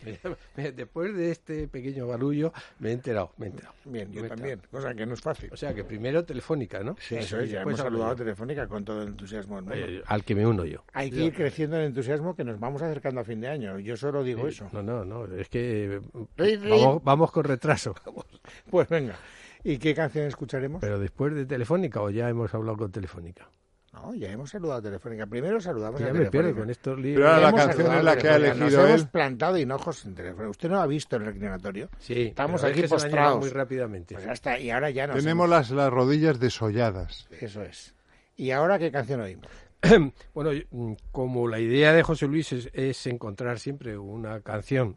Después de este pequeño barullo me he enterado, me he enterado. Bien, yo Me he también, cosa que no es fácil. enterado. O sea que primero Telefónica, ¿no? Eso es, ya Después hemos hablo saludado a yo. Telefónica con todo el entusiasmo del mundo. Eh, Al que me uno yo. Hay que ir creciendo en entusiasmo que nos vamos acercando a fin de año. Yo solo digo eso. No, no, no, es que eh, Rin, rin. vamos, vamos con retraso. Pues venga. ¿Y qué canción escucharemos? Pero después de Telefónica o ya hemos hablado con Telefónica. No, ya hemos saludado a Telefónica. Primero saludamos Ya a me Telefónica. pierdo con estos Pero líos. ahora la Hemos canción saludado es la a que ha Telefónica. elegido Nos él. hemos plantado de hinojos en Telefónica. Usted no ha visto el reclinatorio. Sí, Estamos pero es aquí que se me han postrados. llegado muy rápidamente. Pues ya está. Y ahora ya nos Tenemos hemos- las, las rodillas desolladas. Eso es. ¿Y ahora qué canción oímos? Bueno, yo, mm, como la idea de José Luis es, es encontrar siempre una canción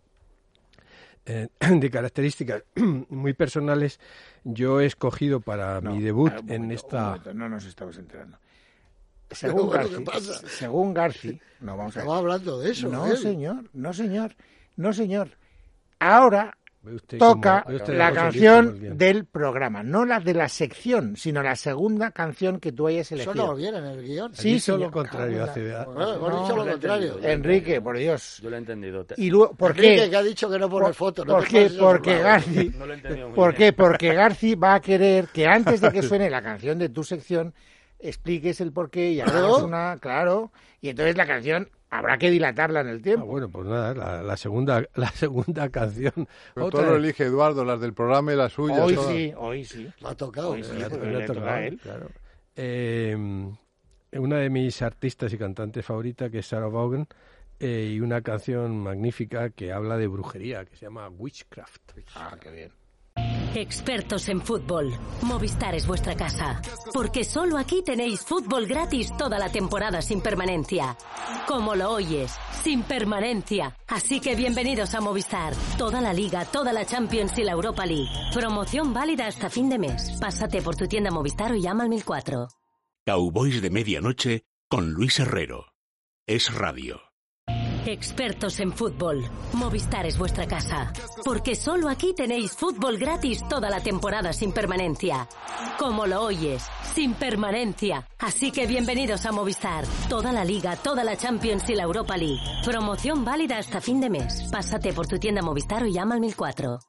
eh, de características muy personales, yo he escogido para No, mi debut ah, un en momento, un esta... momento, no nos estamos enterando. Según bueno, Garci, ¿qué pasa? según Garci, no vamos a ver. Estaba hablando de eso. No, él. señor, no, señor, no, señor. Ahora toca como, usted la como canción del programa, no la de la sección, sino la segunda canción que tú hayas elegido. Eso no viene en el guión. Sí, sí, sí, lo contrario. hace... Bueno, hemos no, dicho lo contrario. Enrique, por Dios. Yo lo he entendido. Y luego, ¿por Enrique, qué? que ha dicho que no pone fotos. No ¿Por qué? Porque Garci, no lo he entendido muy ¿por bien. qué? Porque Garci va a querer que antes de que suene la canción de tu sección expliques el porqué y hagas una, claro, y entonces la canción habrá que dilatarla en el tiempo. Ah, bueno, pues nada, la, la segunda la segunda canción. Pero otra todo lo elige Eduardo, las del programa y las suyas. Hoy todas. sí, hoy sí. Lo ha tocado. Hoy sí, Le ha- porque le ha le toca tocado, a él. claro. Eh, una de mis artistas y cantantes favoritas, que es Sarah Vaughan, eh, y una canción magnífica que habla de brujería, que se llama Witchcraft. Ah, qué bien. Expertos en fútbol. Movistar es vuestra casa. Porque solo aquí tenéis fútbol gratis toda la temporada sin permanencia. Como lo oyes, sin permanencia. Así que bienvenidos a Movistar. Toda la Liga, toda la Champions y la Europa League. Promoción válida hasta fin de mes. Pásate por tu tienda Movistar o llama al mil cuatro. Cowboys de Medianoche con Luis Herrero. Es radio. Expertos en fútbol. Movistar es vuestra casa. Porque solo aquí tenéis fútbol gratis toda la temporada sin permanencia. Como lo oyes, sin permanencia. Así que bienvenidos a Movistar. Toda la Liga, toda la Champions y la Europa League. Promoción válida hasta fin de mes. Pásate por tu tienda Movistar o llama al mil cuatro.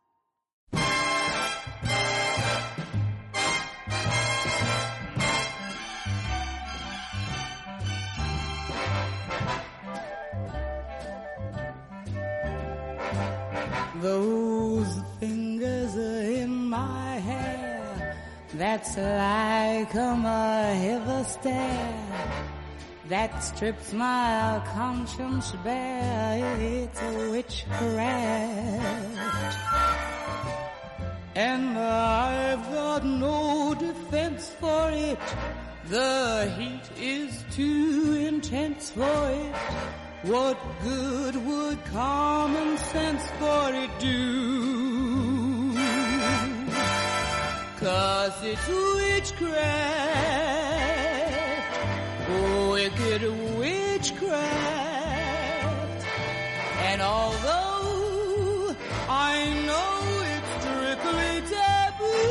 Those fingers are in my hair. That's like a heavy stare. That strips my conscience bare. It's a witchcraft. And I've got no defense for it. The heat is too intense for it. What good would common sense for it do? 'Cause it's witchcraft, wicked witchcraft. And although I know it's strictly taboo,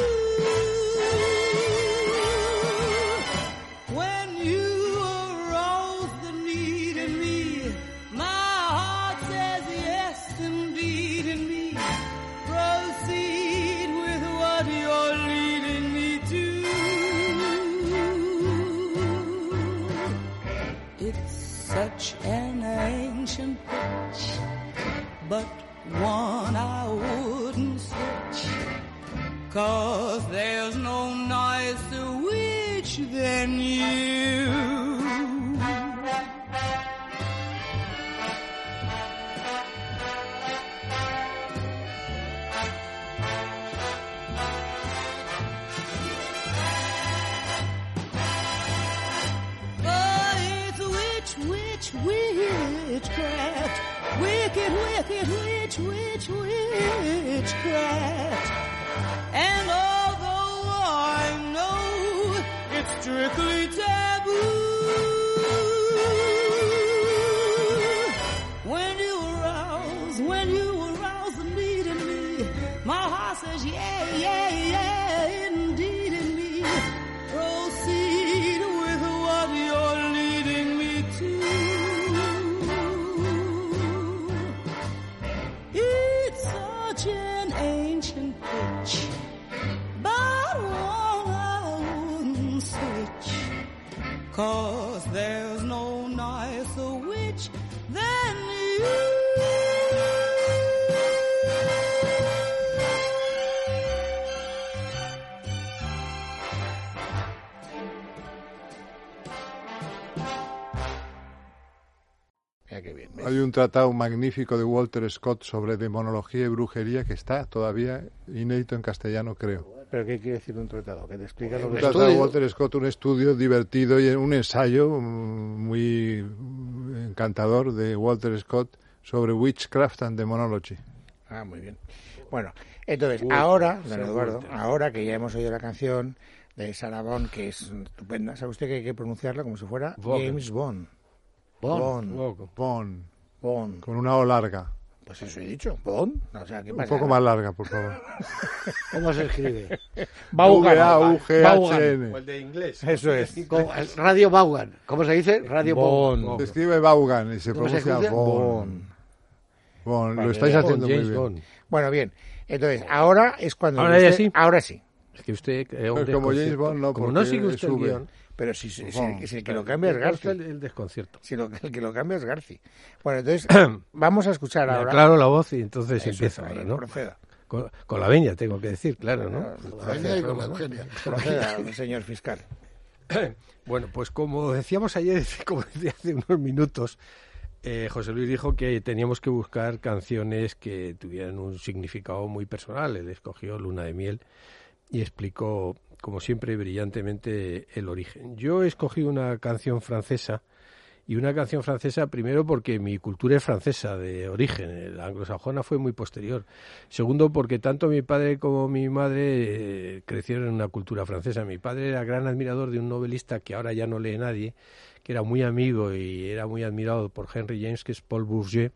when you arouse the need in me, my heart says yes indeed in me. Proceed with what you're leading me to. It's such an ancient witch, but one I wouldn't switch. 'Cause there's no nicer witch than you. Oh, it's witch, witch, witchcraft. Wicked, wicked, witch, witch, witchcraft. And although I know it's strictly taboo, when you arouse, when you arouse the need in me, my heart says yeah, yeah, yeah, indeed in me. Proceed with what you're leading me to. It's such an ancient witch, but one I wouldn't switch. 'Cause there's no nicer witch than you. Mira qué bien. ¿ves? Hay un tratado magnífico de Walter Scott sobre demonología y brujería que está todavía inédito en castellano, creo. ¿Pero qué quiere decir un tratado? Que te explica lo Un que tratado de Walter Scott, un estudio divertido y un ensayo mm, muy encantador de Walter Scott sobre witchcraft and demonology. Ah, muy bien. Bueno, entonces, Walter, ahora, don Sir Eduardo, Walter. ahora que ya hemos oído la canción de Sarah Vaughan, que es estupenda, ¿sabe usted que hay que pronunciarla como si fuera Vaughan. James Bond? Bond. Bond. Bond, Bond. con una O larga. Pues eso he dicho, Bond. O sea, ¿qué Un pasa? poco más larga, por favor. ¿Cómo se escribe? Vaughan. U G H N. O el de inglés. Eso es. ¿Cómo? Radio Vaughan. ¿Cómo se dice? Radio Bond. Bond. Se escribe Vaughan y se ¿Cómo se pronuncia escribe? Bond. Bond. Vale, Lo estáis Bond, haciendo muy James bien. Bond. Bueno, bien. Entonces, ahora es cuando... ¿Ahora ya usted- sí? Ahora sí. Es que usted... eh, un Pues como James desconcierto. Bond, no, Como no porque sigue usted sube. el guión... Pero si, si, si, Bond. si el que lo cambia es le consta Garci. el, el desconcierto. Si lo, el que lo cambia es Garci. Bueno, entonces, vamos a escuchar Me ahora... aclaro la voz y entonces Eso empieza es, ahora, ahí, ¿no? Proceda. Con, con la veña, tengo que decir, claro, ¿no? Con la veña y con la Eugenia. Proceda, señor fiscal. Bueno, pues como decíamos ayer, como decía hace unos minutos, eh, José Luis dijo que teníamos que buscar canciones que tuvieran un significado muy personal. Él escogió Luna de Miel y explicó, como siempre, brillantemente el origen. Yo he escogido una canción francesa, y una canción francesa primero porque mi cultura es francesa de origen, la anglosajona fue muy posterior. Segundo porque tanto mi padre como mi madre eh, crecieron en una cultura francesa. Mi padre era gran admirador de un novelista que ahora ya no lee nadie, que era muy amigo y era muy admirado por Henry James, que es Paul Bourget.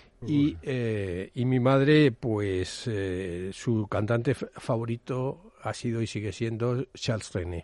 Y, eh, y mi madre, pues eh, su cantante f- favorito ha sido y sigue siendo Charles Trenet.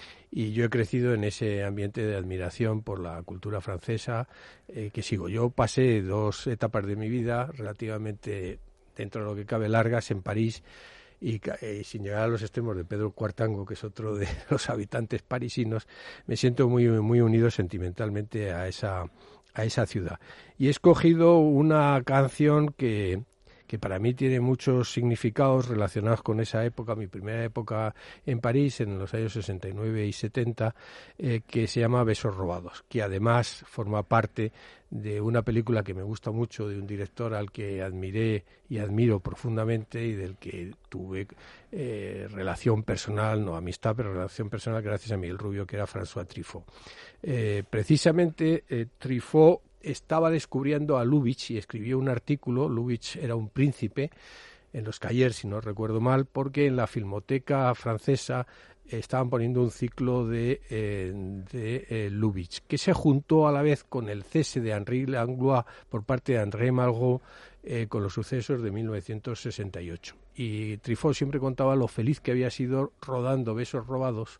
Y yo he crecido en ese ambiente de admiración por la cultura francesa eh, que sigo. Yo pasé dos etapas de mi vida relativamente, dentro de lo que cabe, largas en París y eh, sin llegar a los extremos de Pedro Cuartango, que es otro de los habitantes parisinos. Me siento muy, muy unido sentimentalmente a esa, a esa ciudad. Y he escogido una canción que... que para mí tiene muchos significados relacionados con esa época, mi primera época en París, en los años sesenta y nueve y setenta, eh, que se llama Besos robados, que además forma parte de una película que me gusta mucho, de un director al que admiré y admiro profundamente y del que tuve eh, relación personal, no amistad, pero relación personal gracias a Miguel Rubio, que era François Truffaut. Eh, precisamente eh, Truffaut estaba descubriendo a Lubitsch y escribió un artículo. Lubitsch era un príncipe en los Cahiers, si no recuerdo mal, porque en la Filmoteca francesa estaban poniendo un ciclo de, eh, de eh, Lubitsch, que se juntó a la vez con el cese de Henri Langlois por parte de André Malraux eh, con los sucesos de mil novecientos sesenta y ocho. Y Truffaut siempre contaba lo feliz que había sido rodando Besos robados,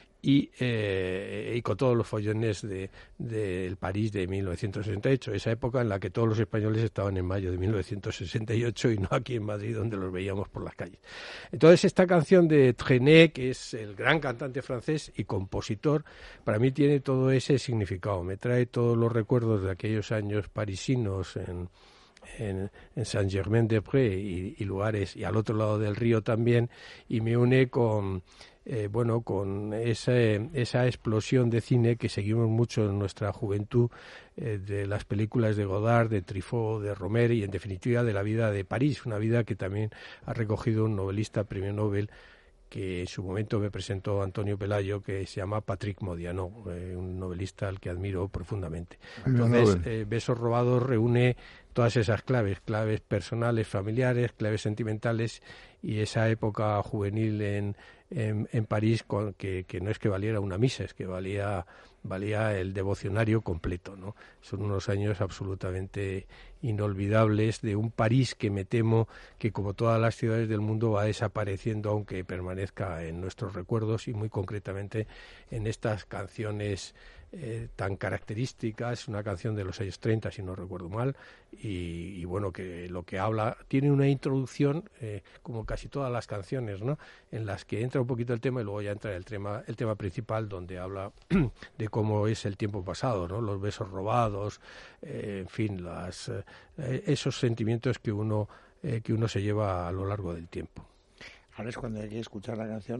Y, eh, y con todos los follones del de, de París de mil novecientos sesenta y ocho, esa época en la que todos los españoles estaban en mayo de mil novecientos sesenta y ocho y no aquí en Madrid, donde los veíamos por las calles. Entonces esta canción de Trenet, que es el gran cantante francés y compositor, para mí tiene todo ese significado, me trae todos los recuerdos de aquellos años parisinos en en, en Saint-Germain-des-Prés y, y lugares, y al otro lado del río también, y me une con eh, bueno con esa, esa explosión de cine que seguimos mucho en nuestra juventud, eh, de las películas de Godard, de Truffaut, de Romer y en definitiva de la vida de París, una vida que también ha recogido un novelista premio Nobel que en su momento me presentó Antonio Pelayo, que se llama Patrick Modiano, eh, un novelista al que admiro profundamente. Entonces, eh, Besos robados reúne todas esas claves, claves personales, familiares, claves sentimentales y esa época juvenil en, en, en París con, que, que no es que valiera una misa, es que valía valía el devocionario completo, ¿no? Son unos años absolutamente inolvidables de un París que me temo que, como todas las ciudades del mundo, va desapareciendo, aunque permanezca en nuestros recuerdos y muy concretamente en estas canciones eh, tan características, una canción de los años treinta, si no recuerdo mal, y, y bueno, que lo que habla, tiene una introducción, eh, como casi todas las canciones, ¿no?, en las que entra un poquito el tema y luego ya entra el tema, el tema principal, donde habla de cómo es el tiempo pasado, ¿no?, los besos robados, eh, en fin, las, eh, esos sentimientos que uno, eh, que uno se lleva a lo largo del tiempo. Ahora es cuando hay que escuchar la canción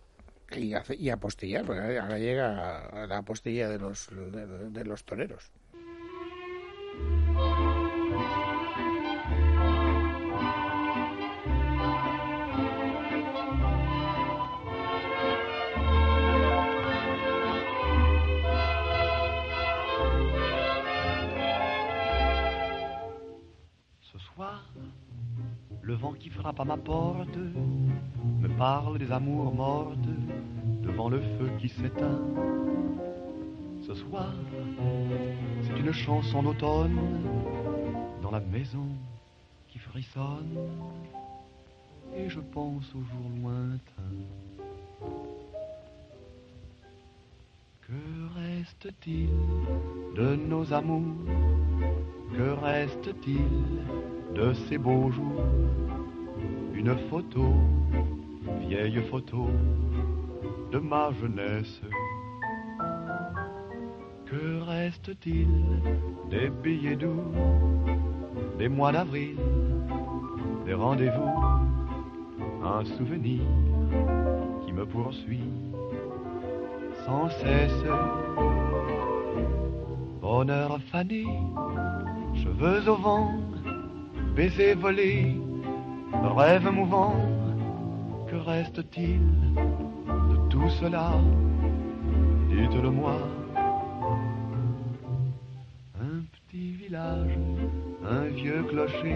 y, hace, y apostillar, porque ahora llega la apostilla de los, de, de los toreros. Le vent qui frappe à ma porte me parle des amours mortes devant le feu qui s'éteint. Ce soir, c'est une chanson d'automne dans la maison qui frissonnent, et je pense aux jours lointains. Que reste-t-il de nos amours? Que reste-t-il de ces beaux jours? Une photo, vieille photo de ma jeunesse. Que reste-t-il des billets doux, des mois d'avril, des rendez-vous? Un souvenir qui me poursuit sans cesse. Bonheur fané, cheveux au vent, baisers volés, rêves mouvants. Que reste-t-il de tout cela? Dites-le-moi. Un petit village, un vieux clocher,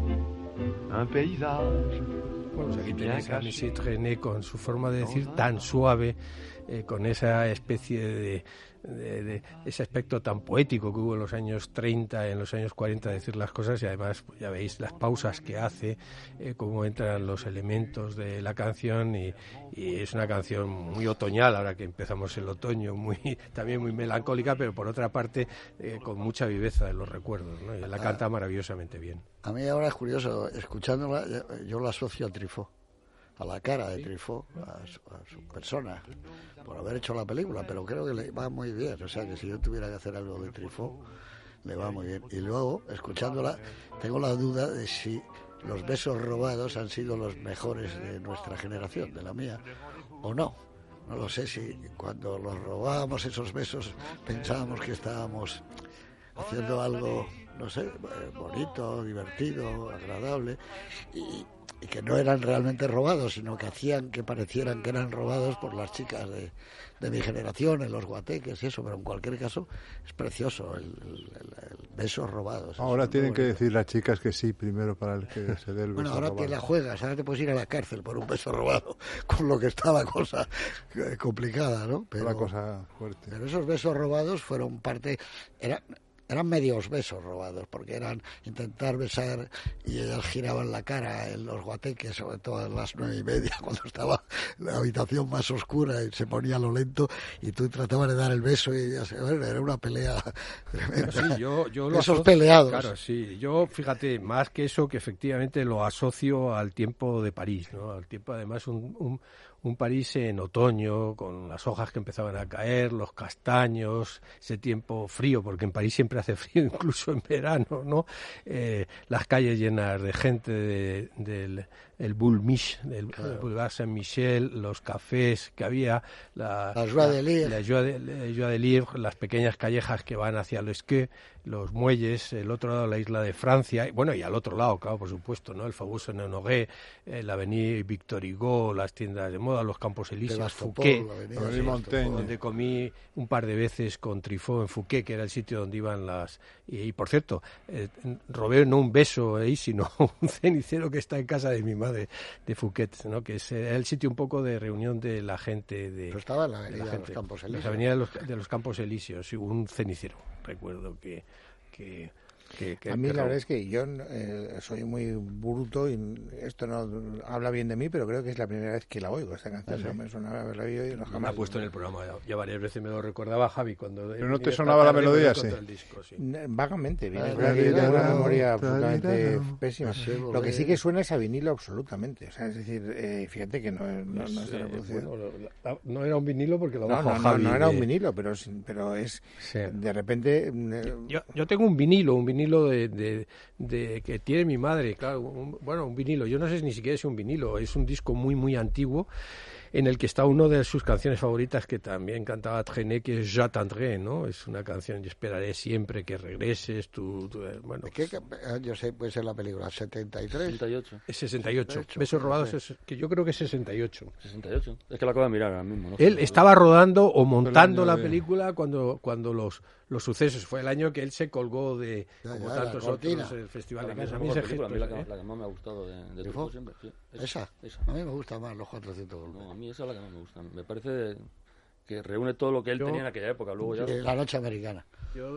un paysage. Bueno, pues aquí tenéis a Missy Trenet con su forma de decir tan suave, eh, con esa especie de, de, de ese aspecto tan poético que hubo en los años treinta, en los años cuarenta, de decir las cosas, y además pues, ya veis las pausas que hace, eh, cómo entran los elementos de la canción, y, y es una canción muy otoñal, ahora que empezamos el otoño, muy también muy melancólica, pero por otra parte eh, con mucha viveza en los recuerdos, ¿no? Y la canta maravillosamente bien. A mí ahora es curioso, escuchándola, yo la asocio a Truffaut, a la cara de Truffaut, a su, a su persona, por haber hecho la película, pero creo que le va muy bien, o sea que si yo tuviera que hacer algo de Truffaut, le va muy bien. Y luego, escuchándola, tengo la duda de si los besos robados han sido los mejores de nuestra generación, de la mía, o no. No lo sé, si cuando los robábamos esos besos pensábamos que estábamos haciendo algo, no sé, bonito, divertido, agradable, y, y que no eran realmente robados, sino que hacían que parecieran que eran robados por las chicas de, de mi generación, en los guateques y eso, pero en cualquier caso es precioso el, el, el, el beso robado. Ahora tienen que decir las chicas que sí primero para el que se dé el beso bueno, ahora robado. te la juegas, ahora te puedes ir a la cárcel por un beso robado, con lo que está la cosa complicada, ¿no? Pero, la cosa fuerte. Pero esos besos robados fueron parte... Era, eran medios besos robados, porque eran intentar besar y ellas giraban la cara en los guateques, sobre todo a las nueve y media, cuando estaba la habitación más oscura y se ponía lo lento, y tú tratabas de dar el beso y ellas, bueno, era una pelea tremenda. Sí, yo, yo lo Esos asocio, peleados. Claro, sí. Yo, fíjate, más que eso, que efectivamente lo asocio al tiempo de París, ¿no? Al tiempo, además, un... un Un París en otoño, con las hojas que empezaban a caer, los castaños, ese tiempo frío, porque en París siempre hace frío, incluso en verano, ¿no? Eh, las calles llenas de gente de, del el Boule Mich, del claro. Boulevard Saint-Michel, los cafés que había, la, la Joie de Livre, la, la Joie de, la Joie de Livre, las pequeñas callejas que van hacia los Quais, los muelles, el otro lado la isla de Francia, y, bueno, y al otro lado, claro, por supuesto, ¿no? El famoso Nogué, eh, la avenida Victor Hugo, las tiendas de moda, los Campos Elíseos, Fouquet, donde comí un par de veces con Truffaut en Fouquet, que era el sitio donde iban las... Y, y por cierto, eh, robé no un beso ahí, sino un cenicero que está en casa de mi madre, de Fouquet, ¿no? Que es eh, el sitio un poco de reunión de la gente de... Pero estaba en la avenida de, de los Campos Elíseos. La avenida de los, de los Campos Elíseos, sí, un cenicero, recuerdo que... que Que, que, a mí que la verdad es que yo eh, soy muy bruto y esto no habla bien de mí, pero creo que es la primera vez que la oigo, esta canción. ¿Sí? No me sonaba haberla oído y no jamás. Me ha puesto en el programa, ya, ya varias veces me lo recordaba Javi cuando... Pero no te sonaba la melodía, sí. Disco, sí. Vagamente, bien, es verdad que tengo una memoria absolutamente pésima. Lo que sí que suena es a vinilo absolutamente, o sea, es decir, eh, fíjate que no, no, no está reproducido. Bueno, la, no era un vinilo porque lo no, bajó no, Javi. No, no era de... un vinilo, pero, pero es, sí. De repente... Yo, yo tengo un vinilo, un vinilo de, de, de que tiene mi madre, claro, un, bueno, un vinilo, yo no sé ni siquiera es un vinilo, es un disco muy muy antiguo en el que está una de sus canciones favoritas que también cantaba Trenet, que es J'attendrai, ¿no? Es una canción, yo esperaré siempre que regreses, tú, tú bueno. ¿Qué año puede ser la película? ¿setenta y tres? sesenta y ocho. Es sesenta y ocho. Besos robados, es, que yo creo que es sesenta y ocho. sesenta y ocho. Es que lo acabo de mirar ahora mismo, ¿no? Él estaba rodando o montando la película cuando, cuando los, los sucesos, fue el año que él se colgó de, ya, como ya, tantos otros, el Festival de Cannes. A mí ese gesto, a mí la, que, la que más me ha gustado de, de Truffaut siempre. Sí, esa. esa. A mí me gusta más los cuatrocientos golpes. No, a mí esa es la que más me gusta. Me parece que reúne todo lo que él yo, tenía en aquella época. Luego ya... La noche americana. Yo,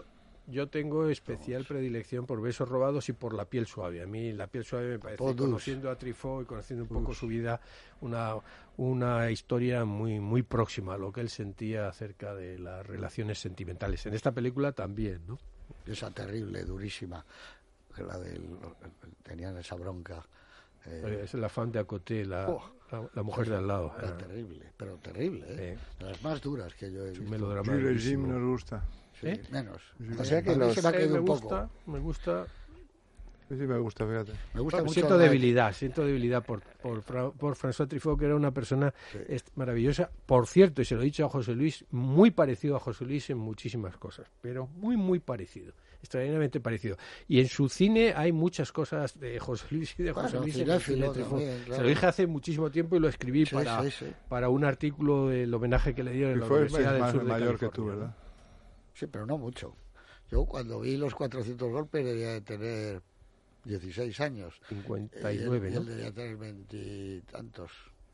yo tengo especial predilección por Besos robados y por La piel suave. A mí La piel suave me parece, Podus. conociendo a Truffaut y conociendo un poco su vida, una una historia muy muy próxima a lo que él sentía acerca de las relaciones sentimentales. En esta película también, ¿no? Esa terrible, durísima, que la del... tenían esa bronca. Eh, Es la femme de à côté, la, oh, la, la mujer de al lado. Era Ah, terrible, pero terrible, ¿eh? Sí. De las más duras que yo he es un visto. melodrama El regime durísimo. nos gusta. Sí, ¿Eh? menos. O sea que A mí los- se me ha Eh, caído me un gusta, poco. me gusta. Sí, sí, me gusta, fíjate. Me gusta mucho Siento la- debilidad, siento debilidad por, por, Fra- por François Truffaut, que era una persona Sí. es- maravillosa. Por cierto, y se lo he dicho a José Luis, muy parecido a José Luis en muchísimas cosas, pero muy, muy parecido, extraordinariamente parecido. Y en su cine hay muchas cosas de José Luis y de José Bueno, Luis en el cine cinéfilo de Truffaut. también, Se claro. lo dije hace muchísimo tiempo y lo escribí Sí, para, sí, sí. para un artículo del homenaje que le dieron en Y la fue Universidad del más Sur de mayor que tú, California, ¿no? ¿verdad? Sí, pero no mucho. Yo cuando vi los cuatrocientos golpes debía de tener dieciséis años. cincuenta y Y él- nueve, y ¿no? él debía tener veintitantos.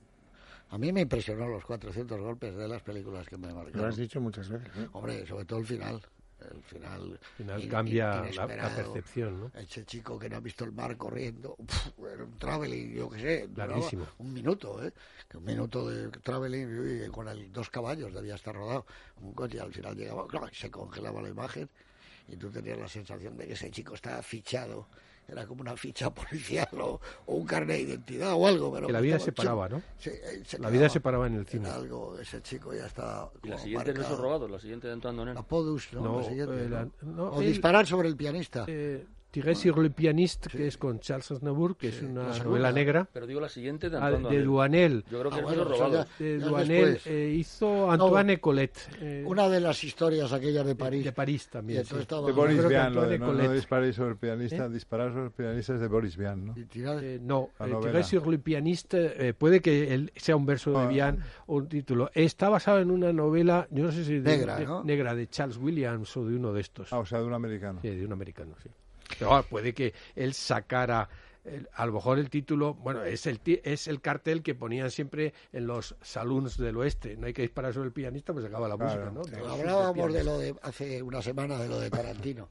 A mí me impresionó los cuatrocientos golpes de las películas que me Lo marcaron. has dicho muchas veces, ¿no? Hombre, sobre todo el final. El final, Al final in- cambia in- la, la inesperado. percepción, ¿no? Ese chico que no ha visto el mar corriendo, uf, era un traveling, yo qué sé, duraba Larguísimo. un minuto, ¿eh? Que un minuto de traveling y con el dos caballos debía estar rodado un coche y al final llegaba, claro, y se congelaba la imagen y tú tenías la sensación de que ese chico estaba fichado, era como una ficha policial o, o un carnet de identidad o algo. Pero Que la vida estaba se paraba, ¿no? Sí, eh, se La vida quedaba se paraba en el cine. en algo, ese chico ya está Y la como siguiente de marcado. Besos robados, la siguiente de Antoine Donen. La Podus, ¿no? No, La siguiente, eh, la- ¿no? no, O él- disparar sobre el pianista. Eh, Tiré sur le pianiste, Sí. que es con Charles Aznavour, que es Sí, una la segunda. novela negra. Pero digo la siguiente de Ah, Antoine de Donen. Duanel. Yo creo que Ah, es bueno, Besos eso ya- robados. De Ya Duanel después. eh, hizo Antoine Colette. eh, Una de las historias aquellas de París. De París Y también. entonces sí. estaba- De Yo Boris creo que Vian, lo de Antoine no, no Colette. disparéis sobre el pianista, ¿Eh? disparar sobre el pianista es de Boris Vian, ¿no? y tirar- Eh, no, La eh, novela. Tiré sur le pianiste, eh, puede que el- sea un verso de Ah. Vian o un título. Está basado en una novela, yo no sé si de, Negra, de- ¿no? negra, de Charles Williams o de uno de estos. Ah, o sea, de un americano. Sí, de un americano, sí. Pero ah, puede que él sacara, el- a lo mejor el título, bueno, es el ti- es el cartel que ponían siempre en los saloons del oeste. No hay que disparar sobre el pianista, pues acaba la Claro. música, ¿no? Pero De- hablábamos de lo de hace una semana de lo de Tarantino.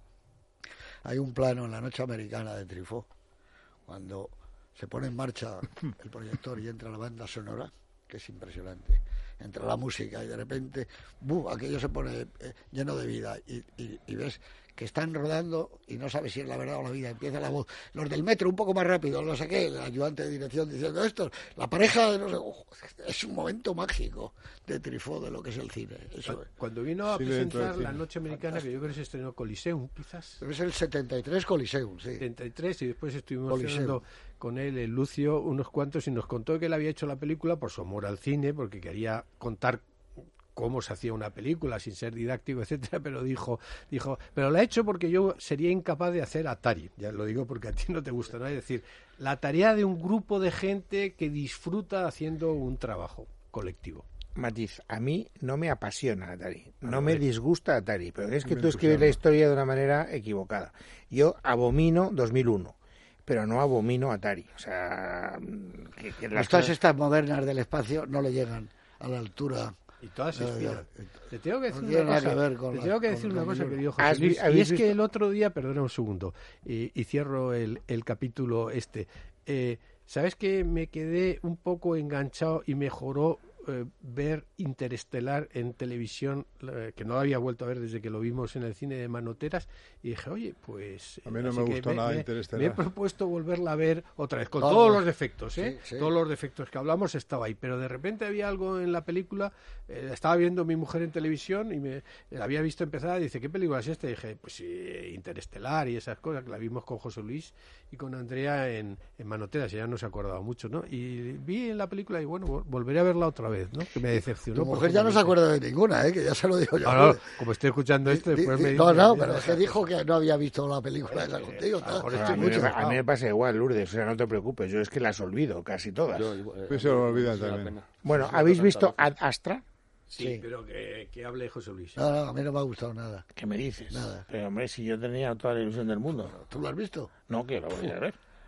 Hay un plano en La Noche Americana de Truffaut cuando se pone en marcha el proyector y entra la banda sonora, que es impresionante. Entra la música y de repente, ¡buf!, aquello se pone eh, lleno de vida y, y- y ves que están rodando y no sabes si es la verdad o la vida. Empieza la voz, los del metro un poco más rápido, no sé qué, el ayudante de dirección diciendo esto, la pareja de no sé, oh, es un momento mágico de Truffaut de lo que es el cine. Eso es. Cuando vino a Sí, dentro del presentar La cine. Noche Americana, que yo creo que se estrenó Coliseum, quizás, Debe ser el setenta y tres Coliseum, sí. setenta y tres, y después estuvimos Coliseum. cenando con él, el Lucio, unos cuantos, y nos contó que él había hecho la película por su amor al cine, porque quería contar cómo se hacía una película sin ser didáctico, etcétera, pero dijo, dijo, pero la he hecho porque yo sería incapaz de hacer Atari. Ya lo digo porque a ti no te gusta, ¿no? Es decir, la tarea de un grupo de gente que disfruta haciendo un trabajo colectivo. Matiz, a mí no me apasiona Atari, no Ah, me vale. disgusta Atari, pero es que Me tú escribes entusiasma. la historia de una manera equivocada. Yo abomino dos mil uno, pero no abomino Atari. O sea, que, que las Las cosas- todas estas modernas del espacio no le llegan a la altura. Y todas se Eh, inspiran. eh, Te tengo que no decir tiene una nada cosa, que ver con te la- tengo que con decir la una cosa que Biblia. dijo ¿Has José vi- Luis, y habéis es que visto? el otro día, perdona un segundo, y, y cierro el, el capítulo este, eh, ¿sabes que me quedé un poco enganchado y mejoró eh, ver Interestelar en televisión, eh, que no lo había vuelto a ver desde que lo vimos en el cine de Manoteras, y dije, oye, pues... A mí no así me que gustó nada me, Interestelar. Me he propuesto volverla a ver otra vez, con Todo. todos los defectos, ¿eh? Sí, sí. Todos los defectos que hablamos estaba ahí, pero de repente había algo en la película, eh, estaba viendo mi mujer en televisión y me la había visto empezar y dice, ¿qué película es esta? Y dije, pues sí, Interestelar y esas cosas, que la vimos con José Luis y con Andrea en, en Manoteras, y ya no se acordaba mucho, ¿no? Y vi en la película y bueno, vol- volveré a verla otra vez, ¿no? Que me decepcionó. Tu mujer ya no se acuerda de ninguna, ¿eh? Que ya se lo digo yo. No, no, como estoy escuchando esto, Di- después di- me no, dice- no, pero es que dijo que no había visto la película esa contigo. a lo mejor tal. estoy a, mí muy me, chocado. a mí me pasa igual, Lourdes, o sea, no te preocupes, yo es que las olvido casi todas. Yo, eh, Pues se lo olvidan es una también. pena. Bueno, Es una ¿habéis pena visto tanta Ad Astra? Sí, Sí. pero que, que hable José Luis. No, no, a mí no me ha gustado nada. ¿Qué me dices? Nada. Pero hombre, si yo tenía toda la ilusión del mundo. ¿Tú lo has visto? No, que lo voy a ver.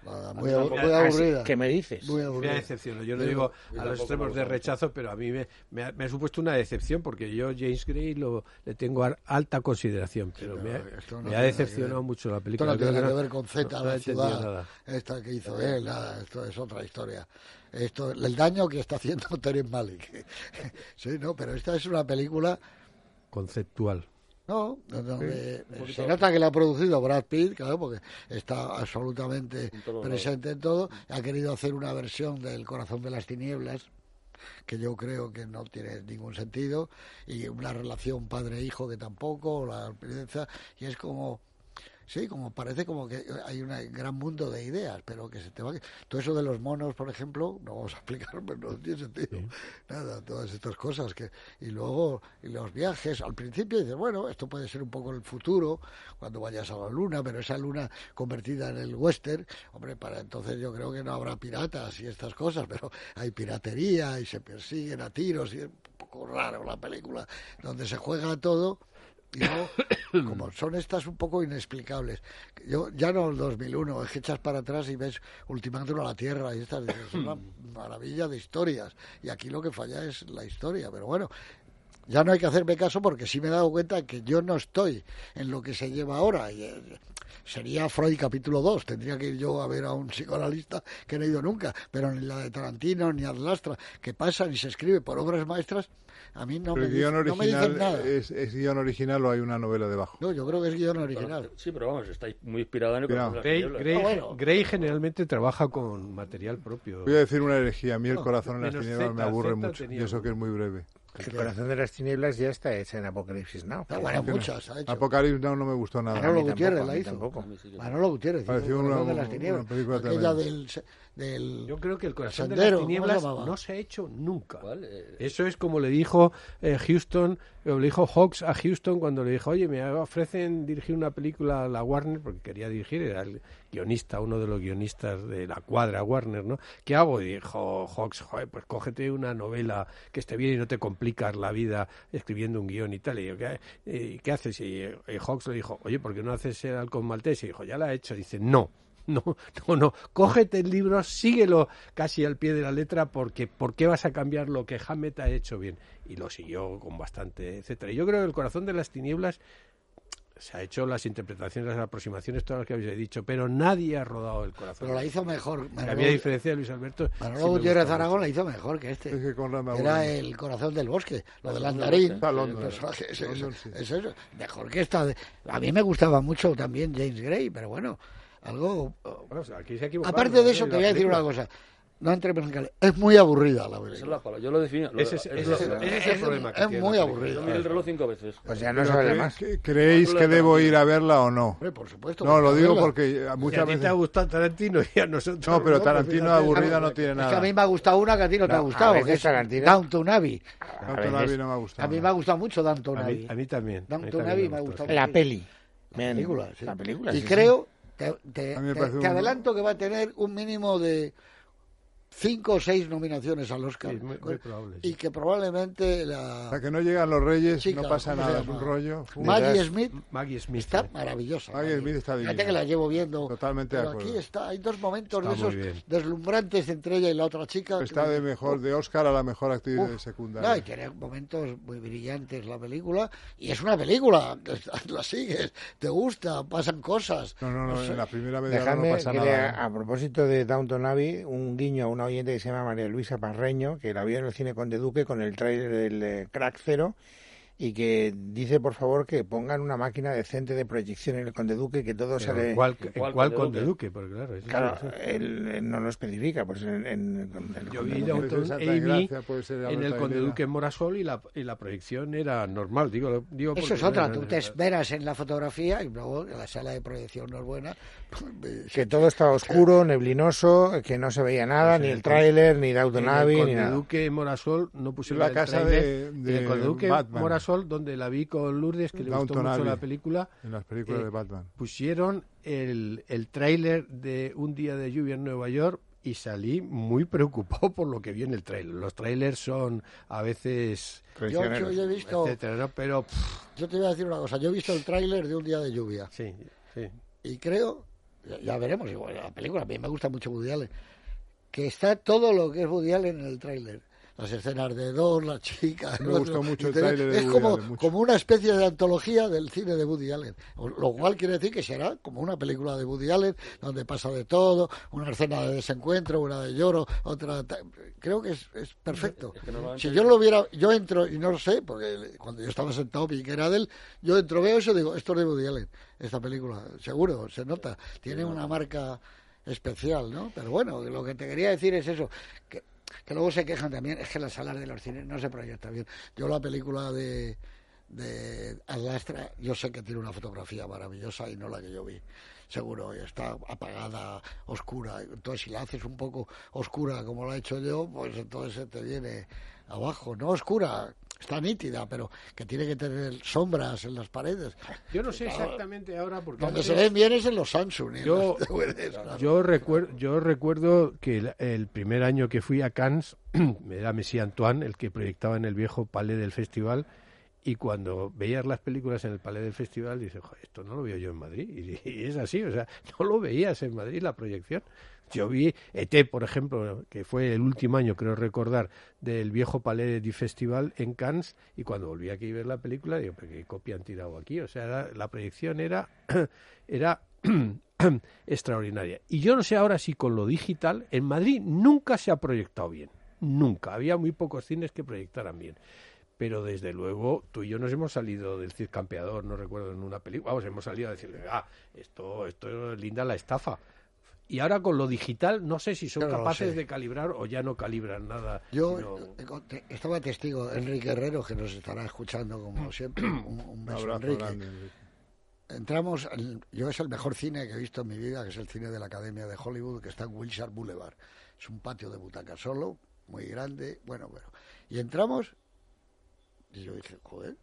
Nada, muy, abu- muy aburrida. ¿Qué me dices? Muy Me aburrida. ha decepcionado. Yo no digo a los extremos de rechazo, pero a mí me, me, ha, me ha supuesto una decepción porque yo James Gray lo, le tengo a alta consideración, pero, Sí, me, ha, esto no me tiene ha nada decepcionado que ver. mucho la Esto película. no tiene Creo nada que no- ver con Z, no- no la he entendido ciudad, nada. esta que hizo él, nada, esto es otra historia. Esto, el daño que está haciendo Terence Malick. Sí, no, pero esta es una película, Conceptual. no, donde se nota que la ha producido Brad Pitt, claro, porque está absolutamente En todos presente en todo. Ha querido hacer una versión del Corazón de las Tinieblas, que yo creo que no tiene ningún sentido, y una relación padre-hijo que tampoco, la experiencia, y es como, sí, como parece como que hay un gran mundo de ideas, pero que se te va... Todo eso de los monos, por ejemplo, no vamos a explicar, pero no tiene sentido. Sí. Nada, todas estas cosas que... Y luego, y los viajes, al principio dices, bueno, esto puede ser un poco el futuro, cuando vayas a la luna, pero esa luna convertida en el western, hombre, para entonces yo creo que no habrá piratas y estas cosas, pero hay piratería y se persiguen a tiros y es un poco raro la película, donde se juega todo. Y luego, como son estas un poco inexplicables, yo ya no el dos mil uno, es que echas para atrás y ves Ultimátum a la Tierra y estas, dices, es una maravilla de historias, y aquí lo que falla es la historia, pero bueno, ya no hay que hacerme caso porque sí me he dado cuenta que yo no estoy en lo que se lleva ahora, y, eh, sería Freud capítulo dos, tendría que ir yo a ver a un psicoanalista que no he ido nunca, pero ni la de Tarantino ni Adlastra, que pasan y se escribe por obras maestras, a mí no, Pero me, el guión dice- no me original dicen nada. es, es guión original o hay una novela debajo. No, yo creo que es guión original. Sí, pero vamos, está muy inspirado en el Corazón de las Gray, Tinieblas. Gray- Ah, bueno. Gray generalmente trabaja con material propio. Voy a decir una herejía. A mí el No, corazón en las menos tinieblas me Z, aburre Z mucho. tenía Y eso uno. que es muy breve. El Corazón de las Tinieblas ya está hecha en Apocalipsis Now. Ah, bueno, muchas ha hecho. Apocalipsis no, no me gustó nada. Manolo A mí Gutiérrez tampoco, la a mí hizo. tampoco. A mí sí que- Manolo Gutiérez hizo Pareció El una- Corazón de las una Tinieblas. película Aquella tremenda. del, se- del... Yo creo que el corazón de Sendero, las ¿cómo se tinieblas llamaba? no se ha hecho nunca. ¿Cuál? Eh, Eso es como le dijo eh, Houston, o le dijo Hawks a Houston cuando le dijo, oye, me ofrecen dirigir una película a la Warner, porque quería dirigir, era el guionista, uno de los guionistas de la cuadra Warner, ¿no? ¿Qué hago? Y dijo Hawks, joder, pues cógete una novela que esté bien y no te complicas la vida escribiendo un guión y tal. Y yo, ¿qué, eh, ¿qué haces? Y, eh, Hawks le dijo, oye, ¿por qué no haces el Halcón Maltés? Y dijo, ya la he hecho. Dice, no. No, no, no, cógete el libro, síguelo casi al pie de la letra, porque ¿por qué vas a cambiar lo que Hammett ha hecho bien? Y lo siguió con bastante, etcétera. Y yo creo que El Corazón de las Tinieblas se ha hecho las interpretaciones, las aproximaciones, todas las que habéis dicho, pero nadie ha rodado El Corazón. Pero la hizo mejor. Que había diferencia de Luis Alberto. Manolo sí me Gutiérrez gusta Aragón mucho. la hizo mejor que este. Es que Conrad me aburre Era mucho. El Corazón del Bosque, lo del Corazón del andarín. Bosque. Ah, London. El personaje, es, es- London, sí. es eso. Mejor que esta. de- A mí me gustaba mucho también James Gray, pero bueno, algo... Bueno, o sea, aquí se ha equivocado, Aparte ¿no? de eso, La te voy a decir película. una cosa. No entremos en cal- Es muy aburrida la esa es película. la palabra. Yo lo defino. lo- Ese es, es ese la- es- ese es el problema. que es tiene muy la aburrido. Yo película. miré el reloj cinco veces. Pues ya no Pero sabe cre- más. que- ¿Creéis que debo ir a verla o no? Hombre, por supuesto. No, porque lo digo verla. porque Si a muchas ti te ha veces... gustado Tarantino y a nosotros No, pero pues Tarantino fíjate. aburrida no tiene Es que a nada. mí me ha gustado una que a ti no te No, ha a gustado, veces que es Tarantino- Downton Abbey. A Downton veces- Abbey no me ha gustado. A mí me ha gustado mucho Downton A mí, Abbey. a mí también. a mí Downton también Abbey me me ha gustó. gustado. La peli. La película, sí. La película, Y sí, creo, te, te- A mí me te- parece te un- adelanto que va a tener un mínimo de cinco o seis nominaciones al Oscar. Sí, muy- muy probable, sí. Y que probablemente Hasta la que no llegan los Reyes, Chica, no pasa ¿cómo se nada, es llama? un rollo. Uf, Maggie Verás. Smith Maggie Smith. está eh. maravillosa. Maggie Smith está Fíjate divina. que la llevo viendo. Totalmente de pero acuerdo. aquí está, hay dos momentos Está de esos muy bien. deslumbrantes entre ella y la otra chica. Está que- de mejor, de Oscar a la mejor actriz Uf, secundaria. no, y tiene momentos muy brillantes la película, y es una película, la sigues, te gusta, pasan cosas. No, no, no, sé. en la primera media hora Dejadme no pasa que nada. lea, ¿eh? a propósito de Downton Abbey, un guiño a una oyente que se llama María Luisa Parreño, que la vio en el cine Conde Duque con el tráiler del eh, Crack Cero, y que dice, por favor, que pongan una máquina decente de proyección en el Conde Duque, que todo Pero sale... ¿en ¿Cuál, ¿En en cuál cuál Conde Conde Duque? Duque? Porque claro, eso Claro, sí, sí. él, él no lo especifica, pues en, en- en el Yo Conde vi Duque. Downton Puede ser Santa Abbey Engracia, puede ser en Alberta el Conde Aguilera. Duque en Morasol y la, y la proyección era normal, digo, digo Eso porque- es otra, tú te esperas en la fotografía y luego la sala de proyección no es buena. Que todo estaba oscuro, neblinoso, que no se veía nada, Pues ni en el el tráiler, ni En Downton el Abbey, ni Conde nada. Duque Morasol no pusieron La el casa tráiler. de- En de el Conde Duque Batman. Morasol, donde la vi con Lourdes, que le gustó Downton mucho Abbey. la película, En las películas Eh, de Batman. pusieron el, el tráiler de Un día de lluvia en Nueva York y salí muy preocupado por lo que vi en el tráiler. Los tráilers son a veces... Yo, yo, yo he visto, etcétera, ¿no? Pero pff, yo te voy a decir una cosa, yo he visto el tráiler de Un día de lluvia sí, sí. y creo ya, ya veremos, igual, la película, a mí me gusta mucho Woody Allen, que está todo lo que es Woody Allen en el tráiler. Las escenas de Don, la chica... Me gustó mucho el tráiler de Es Woody como, Allen, mucho. como una especie de antología del cine de Woody Allen. Lo cual quiere decir que será como una película de Woody Allen, donde pasa de todo, una escena de desencuentro, una de lloro, otra... Creo que es, es perfecto. Es que normalmente... Si yo lo hubiera... Yo entro, y no lo sé, porque cuando yo estaba sentado y que era de él, yo entro, veo eso y digo, esto es de Woody Allen, esta película. Seguro, se nota. Tiene una marca especial, ¿no? Pero bueno, lo que te quería decir es eso, que... que luego se quejan también, es que las salas de los cines no se proyecta bien. Yo la película de, de Ad Astra, yo sé que tiene una fotografía maravillosa y no la que yo vi. Seguro, está apagada, oscura. Entonces, si la haces un poco oscura como la he hecho yo, pues entonces se te viene abajo. No oscura, está nítida, pero que tiene que tener sombras en las paredes. Yo no sé exactamente ahora porque donde antes, se ven bien es en los Samsung. Yo, D V Ds, claro. yo, recuerdo, yo recuerdo que el, el primer año que fui a Cannes, era Messi Antoine el que proyectaba en el viejo Palais del Festival, y cuando veías las películas en el Palais del Festival, dices, esto no lo veo yo en Madrid. Y, y es así, o sea, no lo veías en Madrid la proyección. Yo vi E T, por ejemplo, que fue el último año, creo recordar, del viejo Palais du Festival en Cannes, y cuando volví aquí a ver la película, digo, ¿pero qué copia han tirado aquí? O sea, era, la proyección era, era extraordinaria. Y yo no sé ahora si con lo digital, en Madrid nunca se ha proyectado bien, nunca. Había muy pocos cines que proyectaran bien. Pero desde luego tú y yo nos hemos salido del Cid Campeador, no recuerdo, en una película, vamos, hemos salido a decirle, ah, esto, esto es linda la estafa. Y ahora con lo digital no sé si son Yo capaces no sé. de calibrar o ya no calibran nada. Yo sino... eh, estaba testigo, Enrique Herrero, que nos estará escuchando como siempre, un, un beso, abrazo Enrique. grande, Enrique. Entramos, en- yo es el mejor cine que he visto en mi vida, que es el cine de la Academia de Hollywood, que está en Wilshire Boulevard. Es un patio de butacas solo, muy grande, bueno, bueno. Y entramos y yo dije, joder,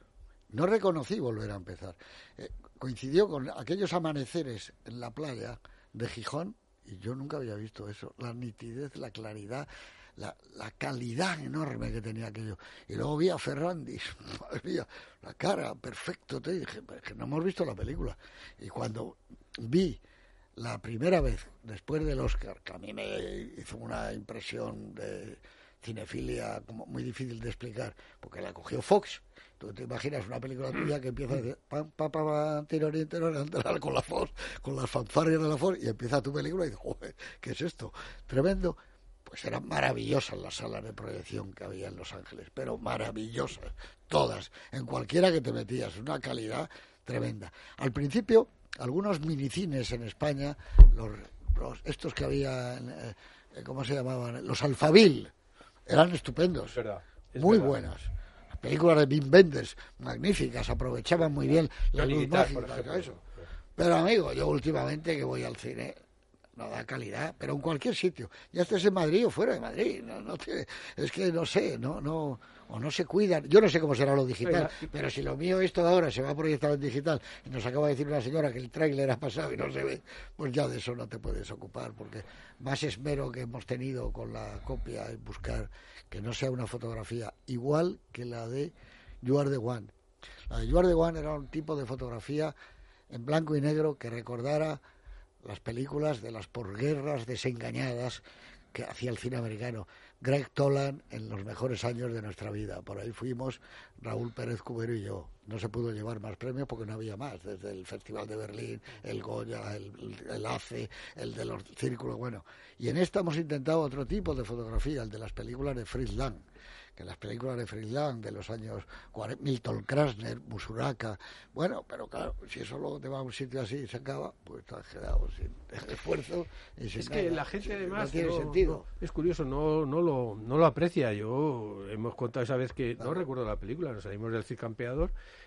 no reconocí volver a empezar. Eh, coincidió con aquellos amaneceres en la playa de Gijón y yo nunca había visto eso. La nitidez, la claridad, la, la calidad enorme que tenía aquello. Y luego vi a Ferrandis, madre mía, la cara, perfecto. Te dije, pero es que no hemos visto la película. Y cuando vi la primera vez, después del Oscar, que a mí me hizo una impresión de cinefilia como muy difícil de explicar, porque la cogió Fox. Tú te imaginas una película tuya que empieza de pam, pam, pam, pam, tirorín, tirorín, tirorín, con la Fox, con las fanfarrias de la Fox, y empieza tu película y dices, joder, ¿qué es esto? Tremendo. Pues eran maravillosas las salas de proyección que había en Los Ángeles, pero maravillosas, todas, en cualquiera que te metías, una calidad tremenda. Al principio, algunos minicines en España, los, los estos que había, eh, ¿cómo se llamaban? Los Alphaville, eran estupendos, Es verdad, es muy verdad. buenas. Las películas de Wim Wenders, magníficas, aprovechaban muy bien la Johnny luz Guitar, por mágica, ejemplo. eso. Pero amigo, yo últimamente que voy al cine, no da calidad, pero en cualquier sitio, ya estés en Madrid o fuera de Madrid, no, no tiene, es que no sé, no, no, o no se cuidan, yo no sé cómo será lo digital, Oiga, pero si lo mío esto de ahora se va a proyectar en digital y nos acaba de decir una señora que el tráiler ha pasado y no se ve, pues ya de eso no te puedes ocupar, porque más esmero que hemos tenido con la copia es buscar que no sea una fotografía igual que la de You Are the One. La de You Are the One era un tipo de fotografía en blanco y negro que recordara las películas de las posguerras desengañadas que hacía el cine americano. Greg Toland en los mejores años de nuestra vida. Por ahí fuimos Raúl Pérez Cubero y yo. No se pudo llevar más premios porque no había más. Desde el Festival de Berlín, el Goya, el, el A C E, el de los círculos. Bueno, y en esta hemos intentado otro tipo de fotografía, el de las películas de Fritz Lang. Que las películas de Fritz Lang de los años cuarenta, Milton Krasner, Musuraka, bueno, pero claro, si eso luego te va a un sitio así y se acaba, pues te has quedado sin esfuerzo y sin Es que nada. la gente Sí, además no tiene no- sentido. no- es curioso, no, no, lo, no lo aprecia. Yo hemos contado esa vez que, no Claro. recuerdo la película, nos salimos del Cid Campeador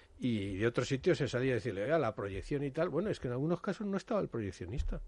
y de otro sitio se salía a decirle, oiga, la proyección y tal. Bueno, es que en algunos casos no estaba el proyeccionista.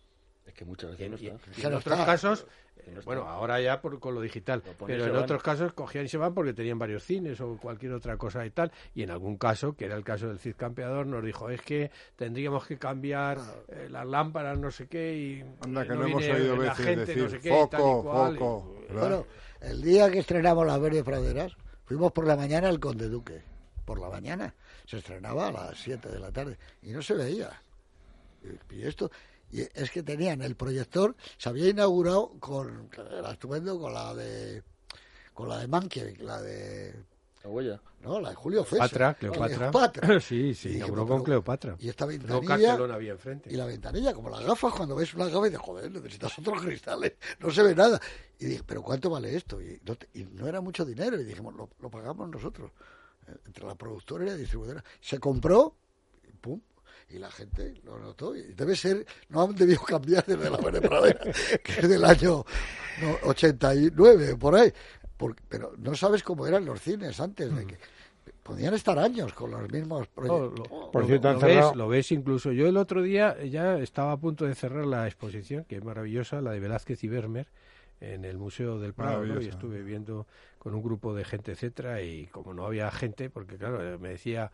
Es que muchas Y veces en, no y- está. y que en no otros está. casos, Que no está. bueno, ahora ya por, con lo digital, Lo ponen y pero se en van. otros casos cogían y se van porque tenían varios cines o cualquier otra cosa y tal. Y en algún caso, que era el caso del Cid Campeador, nos dijo, es que tendríamos que cambiar eh, las lámparas, no sé qué, y Anda, que no no hemos viene oído la veces gente, decir no sé qué, y foco, tal y cual, foco, y- ¿verdad? Bueno, el día que estrenamos Las Verdes Praderas, fuimos por la mañana al Conde Duque. Por la mañana. Se estrenaba a las siete de la tarde. Y no se veía. Y, y esto... Y es que tenían el proyector, se había inaugurado con, era estupendo, con la de, con la de Mankiewicz, la de... La huella. No, la de Julio César. Cleopatra, Cleopatra. Cleopatra. Sí, sí, Y dije, inauguró pero- con Cleopatra. Y esta No, ventanilla... cartelón había enfrente. Y la ventanilla, como las gafas, cuando ves una gafa y dices, joder, necesitas otros cristales, no se ve nada. Y dije, ¿pero cuánto vale esto? Y no, te- y no era mucho dinero. Y dijimos, lo, lo pagamos nosotros, eh, entre la productora y la distribuidora. Se compró, y pum, y la gente lo notó. Y debe ser, no han debido cambiar desde la Verde Pradera, que es del año no, ochenta y nueve, por ahí. Porque, pero no sabes cómo eran los cines antes de que... Podían estar años con los mismos Oh, proyectos. lo, Por lo- cierto, han lo cerrado- ves, lo ves incluso. Yo el otro día ya estaba a punto de cerrar la exposición, que es maravillosa, la de Velázquez y Vermeer, en el Museo del Prado, ¿no? Y Maravillosa. estuve viendo con un grupo de gente, etcétera, y como no había gente, porque claro, me decía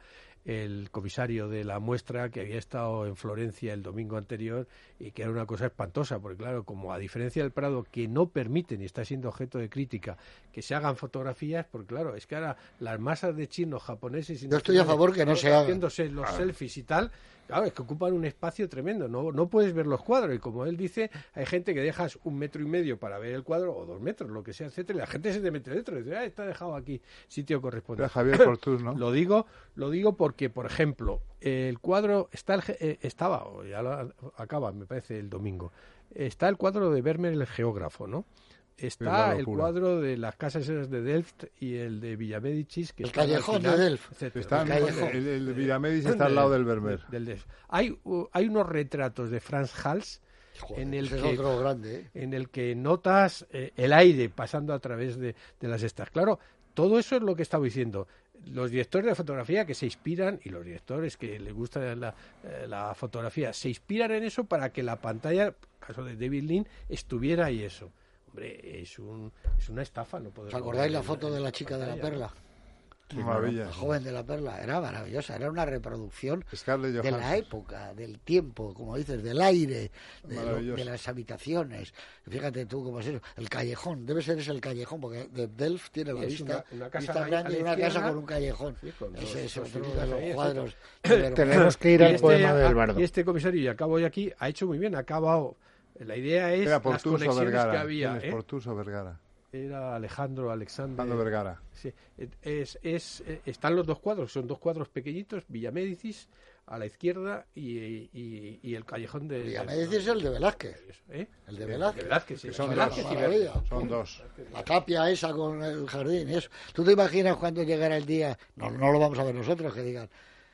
el comisario de la muestra que había estado en Florencia el domingo anterior y que era una cosa espantosa, porque claro, como a diferencia del Prado, que no permiten, y está siendo objeto de crítica, que se hagan fotografías, porque claro, es que ahora las masas de chinos, japoneses... y Yo estoy a favor que no se hagan. haciéndose los selfies y tal, claro, es que ocupan un espacio tremendo, no, no puedes ver los cuadros, y como él dice, hay gente que dejas un metro y medio para ver el cuadro, o dos metros, lo que sea, etcétera, y la gente se te mete dentro, y dice, ah, está dejado aquí, sitio Era correspondiente. Javier Portús, ¿no? Lo digo, lo digo porque, por ejemplo, el cuadro está el ge- eh, estaba, o ya lo acaba, me parece, el domingo. Está el cuadro de Vermeer, el geógrafo, ¿no? Es Está la el locura. cuadro de las casas esas de Delft y el de Villamedicis, que El están al callejón de final, Delft. etcétera. Está El en- callejón. el, el Villamedis está al lado del Vermeer. Del Delft. Hay, uh, hay unos retratos de Franz Hals Joder, en el ese que es otro grande, ¿eh? en el que notas eh, el aire pasando a través de, de las estas. Claro, todo eso es lo que estaba diciendo. Los directores de fotografía que se inspiran, y los directores que les gusta la, eh, la fotografía, se inspiran en eso para que la pantalla, caso de David Lean, estuviera ahí eso. Hombre, es, un, es una estafa. No poder ¿Os acordáis la ver foto en de la chica de la pantalla, perla? Qué maravilla. La joven de la perla. Era maravillosa. Era una reproducción Scarlett de Johansson. la época, del tiempo, como dices, del aire, de, lo- Maravilloso. de las habitaciones. Fíjate tú cómo es eso. El callejón. Debe ser ese el callejón, porque de Delft tiene la Es vista, una- una casa vista ahí grande a y la una casa izquierda. con un callejón. Sí, con dos- Ese es dos otro figuras de ahí, los cuadros. Tenemos que ir Y al este poema ha- del Bardo. Y este comisario, y acabo hoy aquí, ha hecho muy bien, ha acabado. La idea es Era las Portús o conexiones Vergara. que había. ¿Quién es ¿eh? Portús o Vergara? Era Alejandro Alexander. Alejandro Vergara. Sí, es, es, eh, están los dos cuadros, son dos cuadros pequeñitos, Villamedicis a la izquierda y, y, y el callejón de... Villamedicis es el de Velázquez. ¿Eh? El de De Velázquez. Velázquez, sí. Que son Velázquez dos. y Maravilla. Vergara. Son dos. La tapia esa con el jardín y eso. ¿Tú te imaginas cuando llegará el día? No, no lo vamos a ver nosotros, que digan.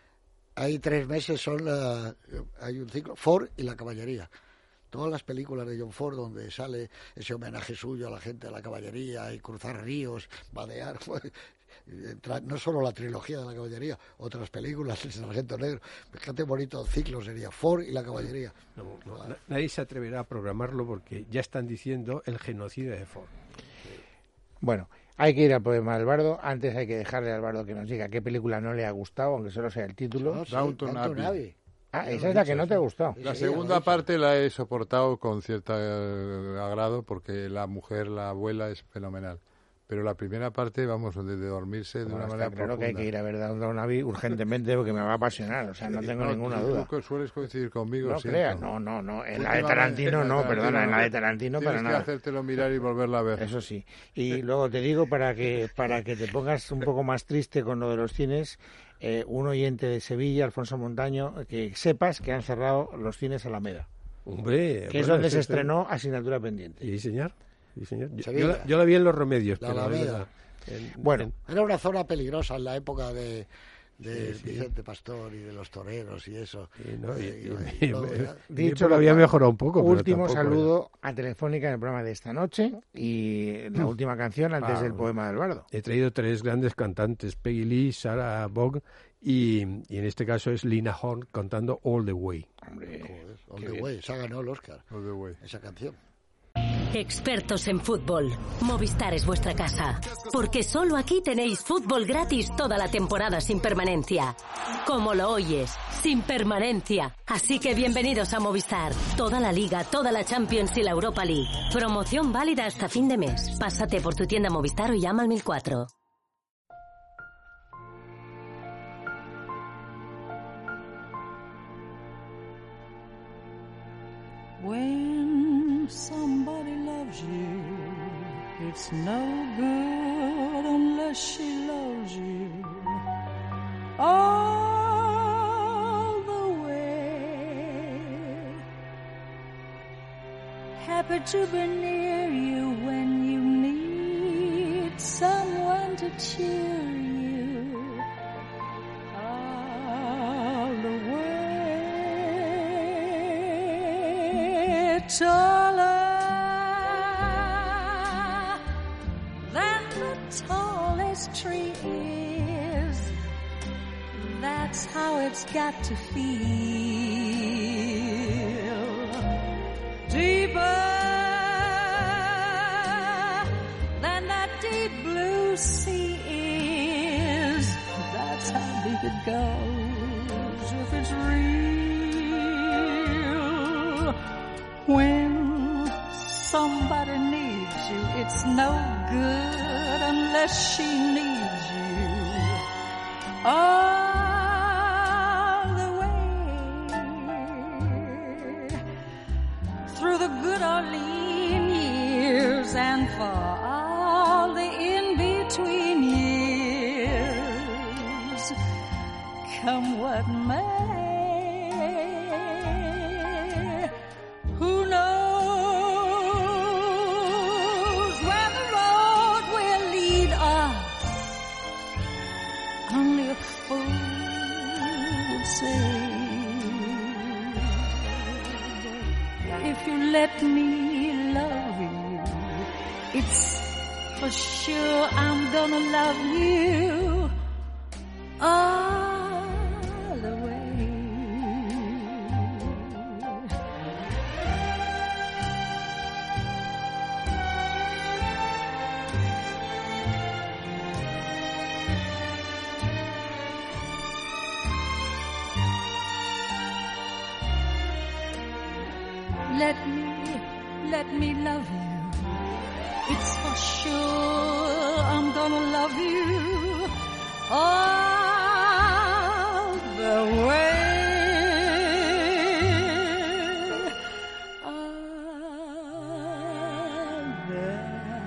Hay tres meses, son la, hay un ciclo, Ford y la caballería. Todas las películas de John Ford donde sale ese homenaje suyo a la gente de la caballería y cruzar ríos, vadear. Entra- no solo la trilogía de la caballería, otras películas, el Sargento Negro. Fíjate, bonito ciclo sería Ford y la caballería. No, no, na- nadie se atreverá a programarlo porque ya están diciendo el genocida de Ford. Bueno, hay que ir al poema del Bardo. Antes hay que dejarle al Bardo que nos diga qué película no le ha gustado, aunque solo sea el título. No, sí, Downton Downton Abbey. Abbey. Ah, esa es la que no te ha gustado. La Sí, ya lo segunda he dicho. parte la he soportado con cierto agrado porque la mujer, la abuela, es fenomenal. Pero la primera parte, vamos, de, de dormirse de Bueno, una está manera claro que hay profunda. que ir a ver Downton Abbey urgentemente porque me va a apasionar, o sea, no tengo ninguna tú duda. que sueles coincidir conmigo, No siento. creas, no, no, no. En la de Últimamente, Tarantino en la no, de perdona, en la de no. Tarantino Tienes para que nada. hacértelo mirar y volverla a ver. Eso sí. Y luego te digo, para que para que te pongas un poco más triste con lo de los cines, eh, un oyente de Sevilla, Alfonso Montaño, que sepas que han cerrado los cines Alameda, Hombre, que es bueno, donde se esto- estrenó Asignatura Pendiente. Sí, señor. Sí, señor. Yo, Sevilla. yo la, yo la vi en Los Remedios, La pero es Alameda. verdad. En- Bueno, en- Era una zona peligrosa en la época de, de Sí, sí. Vicente Pastor y de los toreros y eso. y no, y- Eh, y- y luego y- ya- dicho lo había cual, mejorado un poco. pero último tampoco saludo a Telefónica en el programa de esta noche y la última canción antes Ah, del poema del Bardo. He traído tres grandes cantantes, Peggy Lee, Sarah Vaughan y, y en este caso es Lina Horne cantando All the Way. Hombre, Joder, All qué the bien. Way, se ha ganado el Oscar, All the way. esa canción. Expertos en fútbol. Movistar es vuestra casa. Porque solo aquí tenéis fútbol gratis toda la temporada sin permanencia. Como lo oyes, sin permanencia. Así que bienvenidos a Movistar. Toda la Liga, toda la Champions y la Europa League. Promoción válida hasta fin de mes. Pásate por tu tienda Movistar o llama al mil cuatro. When somebody loves you, it's no good unless she loves you all the way. Happy to be near you when you need someone to cheer you all the way. Taller than the tallest tree is, that's how it's got to feel. Deeper than that deep blue sea is, that's how deep it goes if it's real. When somebody needs you, it's no good unless she needs you all the way. Through the good or lean years and for all the in-between years, come what may. Who knows where the road will lead us? Only a fool would say. If you let me love you, it's for sure I'm gonna love you all the way. Let me, let me love you. It's for sure I'm gonna love you all the way. All the way.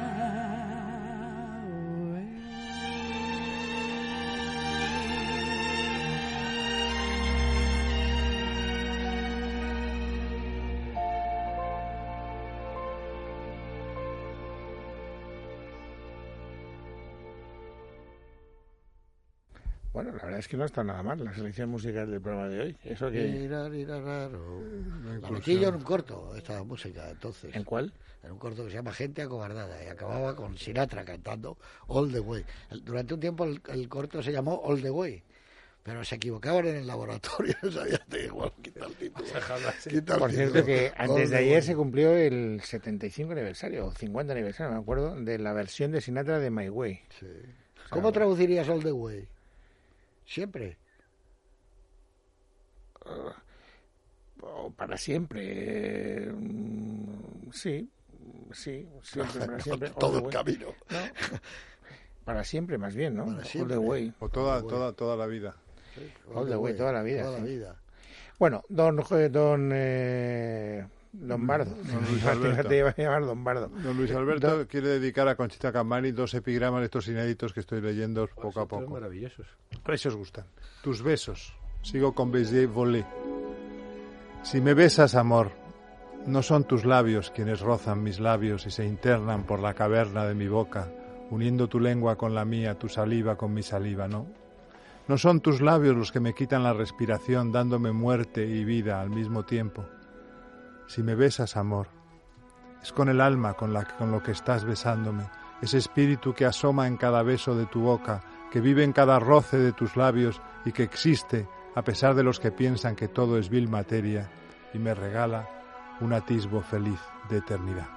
Bueno, la verdad es que no está nada mal la selección musical del programa de hoy. Eso que... Mira, mira, raro. La metí yo en un corto, esta música, entonces. ¿En cuál? En un corto que se llama Gente Acobardada, y acababa con Sinatra cantando All the Way. El- Durante un tiempo el, el corto se llamó All the Way, pero se equivocaban en el laboratorio, sabías de igual, quita el título. Quita el Por título. cierto que All antes the de ayer Way. se cumplió el setenta y cinco aniversario, o cincuenta aniversario, me acuerdo, de la versión de Sinatra de My Way. Sí. ¿Cómo traducirías All the Way? Siempre. O para siempre. eh, mm, sí, sí, siempre, para siempre. Todo all the el way. camino. No, para siempre, más bien, ¿no? Para All siempre. the way. O toda, toda, toda la vida. All the way, toda la vida, Toda la sí. vida. Bueno, don, Jo- don eh, Lombardo. Don Luis Te- Alberto. Te iba a llamar Lombardo. Don Luis Alberto quiere dedicar a Conchita Campani dos epigramas de estos inéditos que estoy leyendo poco a Son poco. maravillosos. A ver si os gustan. Tus besos. Sigo con baiser volé. Si me besas, amor, no son tus labios quienes rozan mis labios y se internan por la caverna de mi boca, uniendo tu lengua con la mía, tu saliva con mi saliva, ¿no? No son tus labios los que me quitan la respiración, dándome muerte y vida al mismo tiempo. Si me besas, amor, es con el alma con, la, con lo que estás besándome, ese espíritu que asoma en cada beso de tu boca, que vive en cada roce de tus labios y que existe a pesar de los que piensan que todo es vil materia, y me regala un atisbo feliz de eternidad.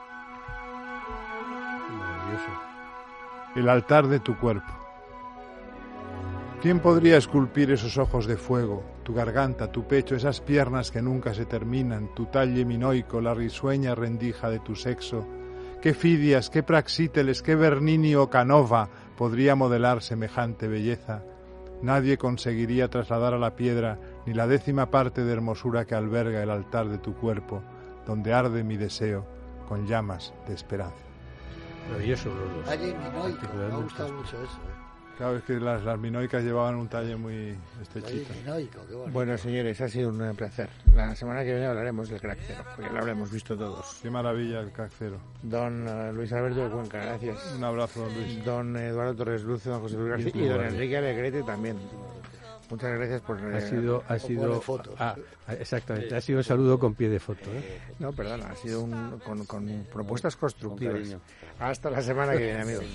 Maravilloso. El altar de tu cuerpo. ¿Quién podría esculpir esos ojos de fuego, tu garganta, tu pecho, esas piernas que nunca se terminan, tu talle minoico, la risueña rendija de tu sexo? ¿Qué Fidias, qué Praxíteles, qué Bernini o Canova podría modelar semejante belleza? Nadie conseguiría trasladar a la piedra ni la décima parte de hermosura que alberga el altar de tu cuerpo, donde arde mi deseo con llamas de esperanza. Maravilloso los dos. Allí minoico, me ha gustado mucho eso. ¿eh? Claro, es que las, las minoicas llevaban un talle muy estrechito. Minoico, qué bonito. Bueno, señores, ha sido un placer. La semana que viene hablaremos del crack cero, porque lo habremos visto todos. Qué maravilla el crack cero. Don uh, Luis Alberto de Cuenca, gracias. Un abrazo, don Luis. Don Eduardo Torres Luce, don José Luis García y don Enrique Alegrete también. Muchas gracias por... Ha sido... Ha sido foto. Ah, exactamente, ha sido un saludo con pie de foto. ¿eh? No, perdona, ha sido un, con, con propuestas constructivas. Hasta la semana que viene, amigos.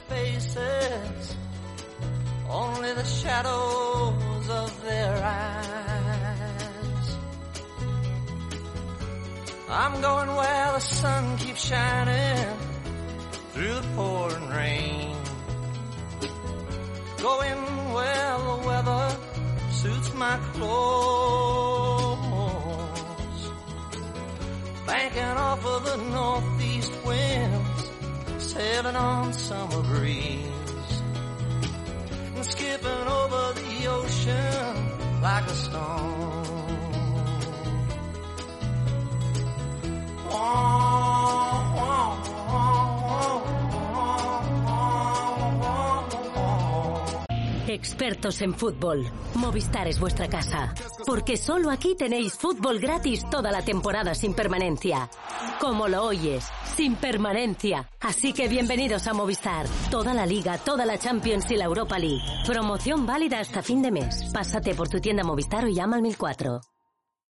Only the shadows of their eyes. I'm going where the sun keeps shining through the pouring rain. Going where the weather suits my clothes. Banking off of the northeast winds, sailing on summer breeze. Skipping over the ocean like a stone. Wah, wah, wah, wah, wah. Expertos en fútbol. Movistar es vuestra casa. Porque solo aquí tenéis fútbol gratis toda la temporada sin permanencia. Como lo oyes, sin permanencia. Así que bienvenidos a Movistar. Toda la Liga, toda la Champions y la Europa League. Promoción válida hasta fin de mes. Pásate por tu tienda Movistar o llama al mil cuatro.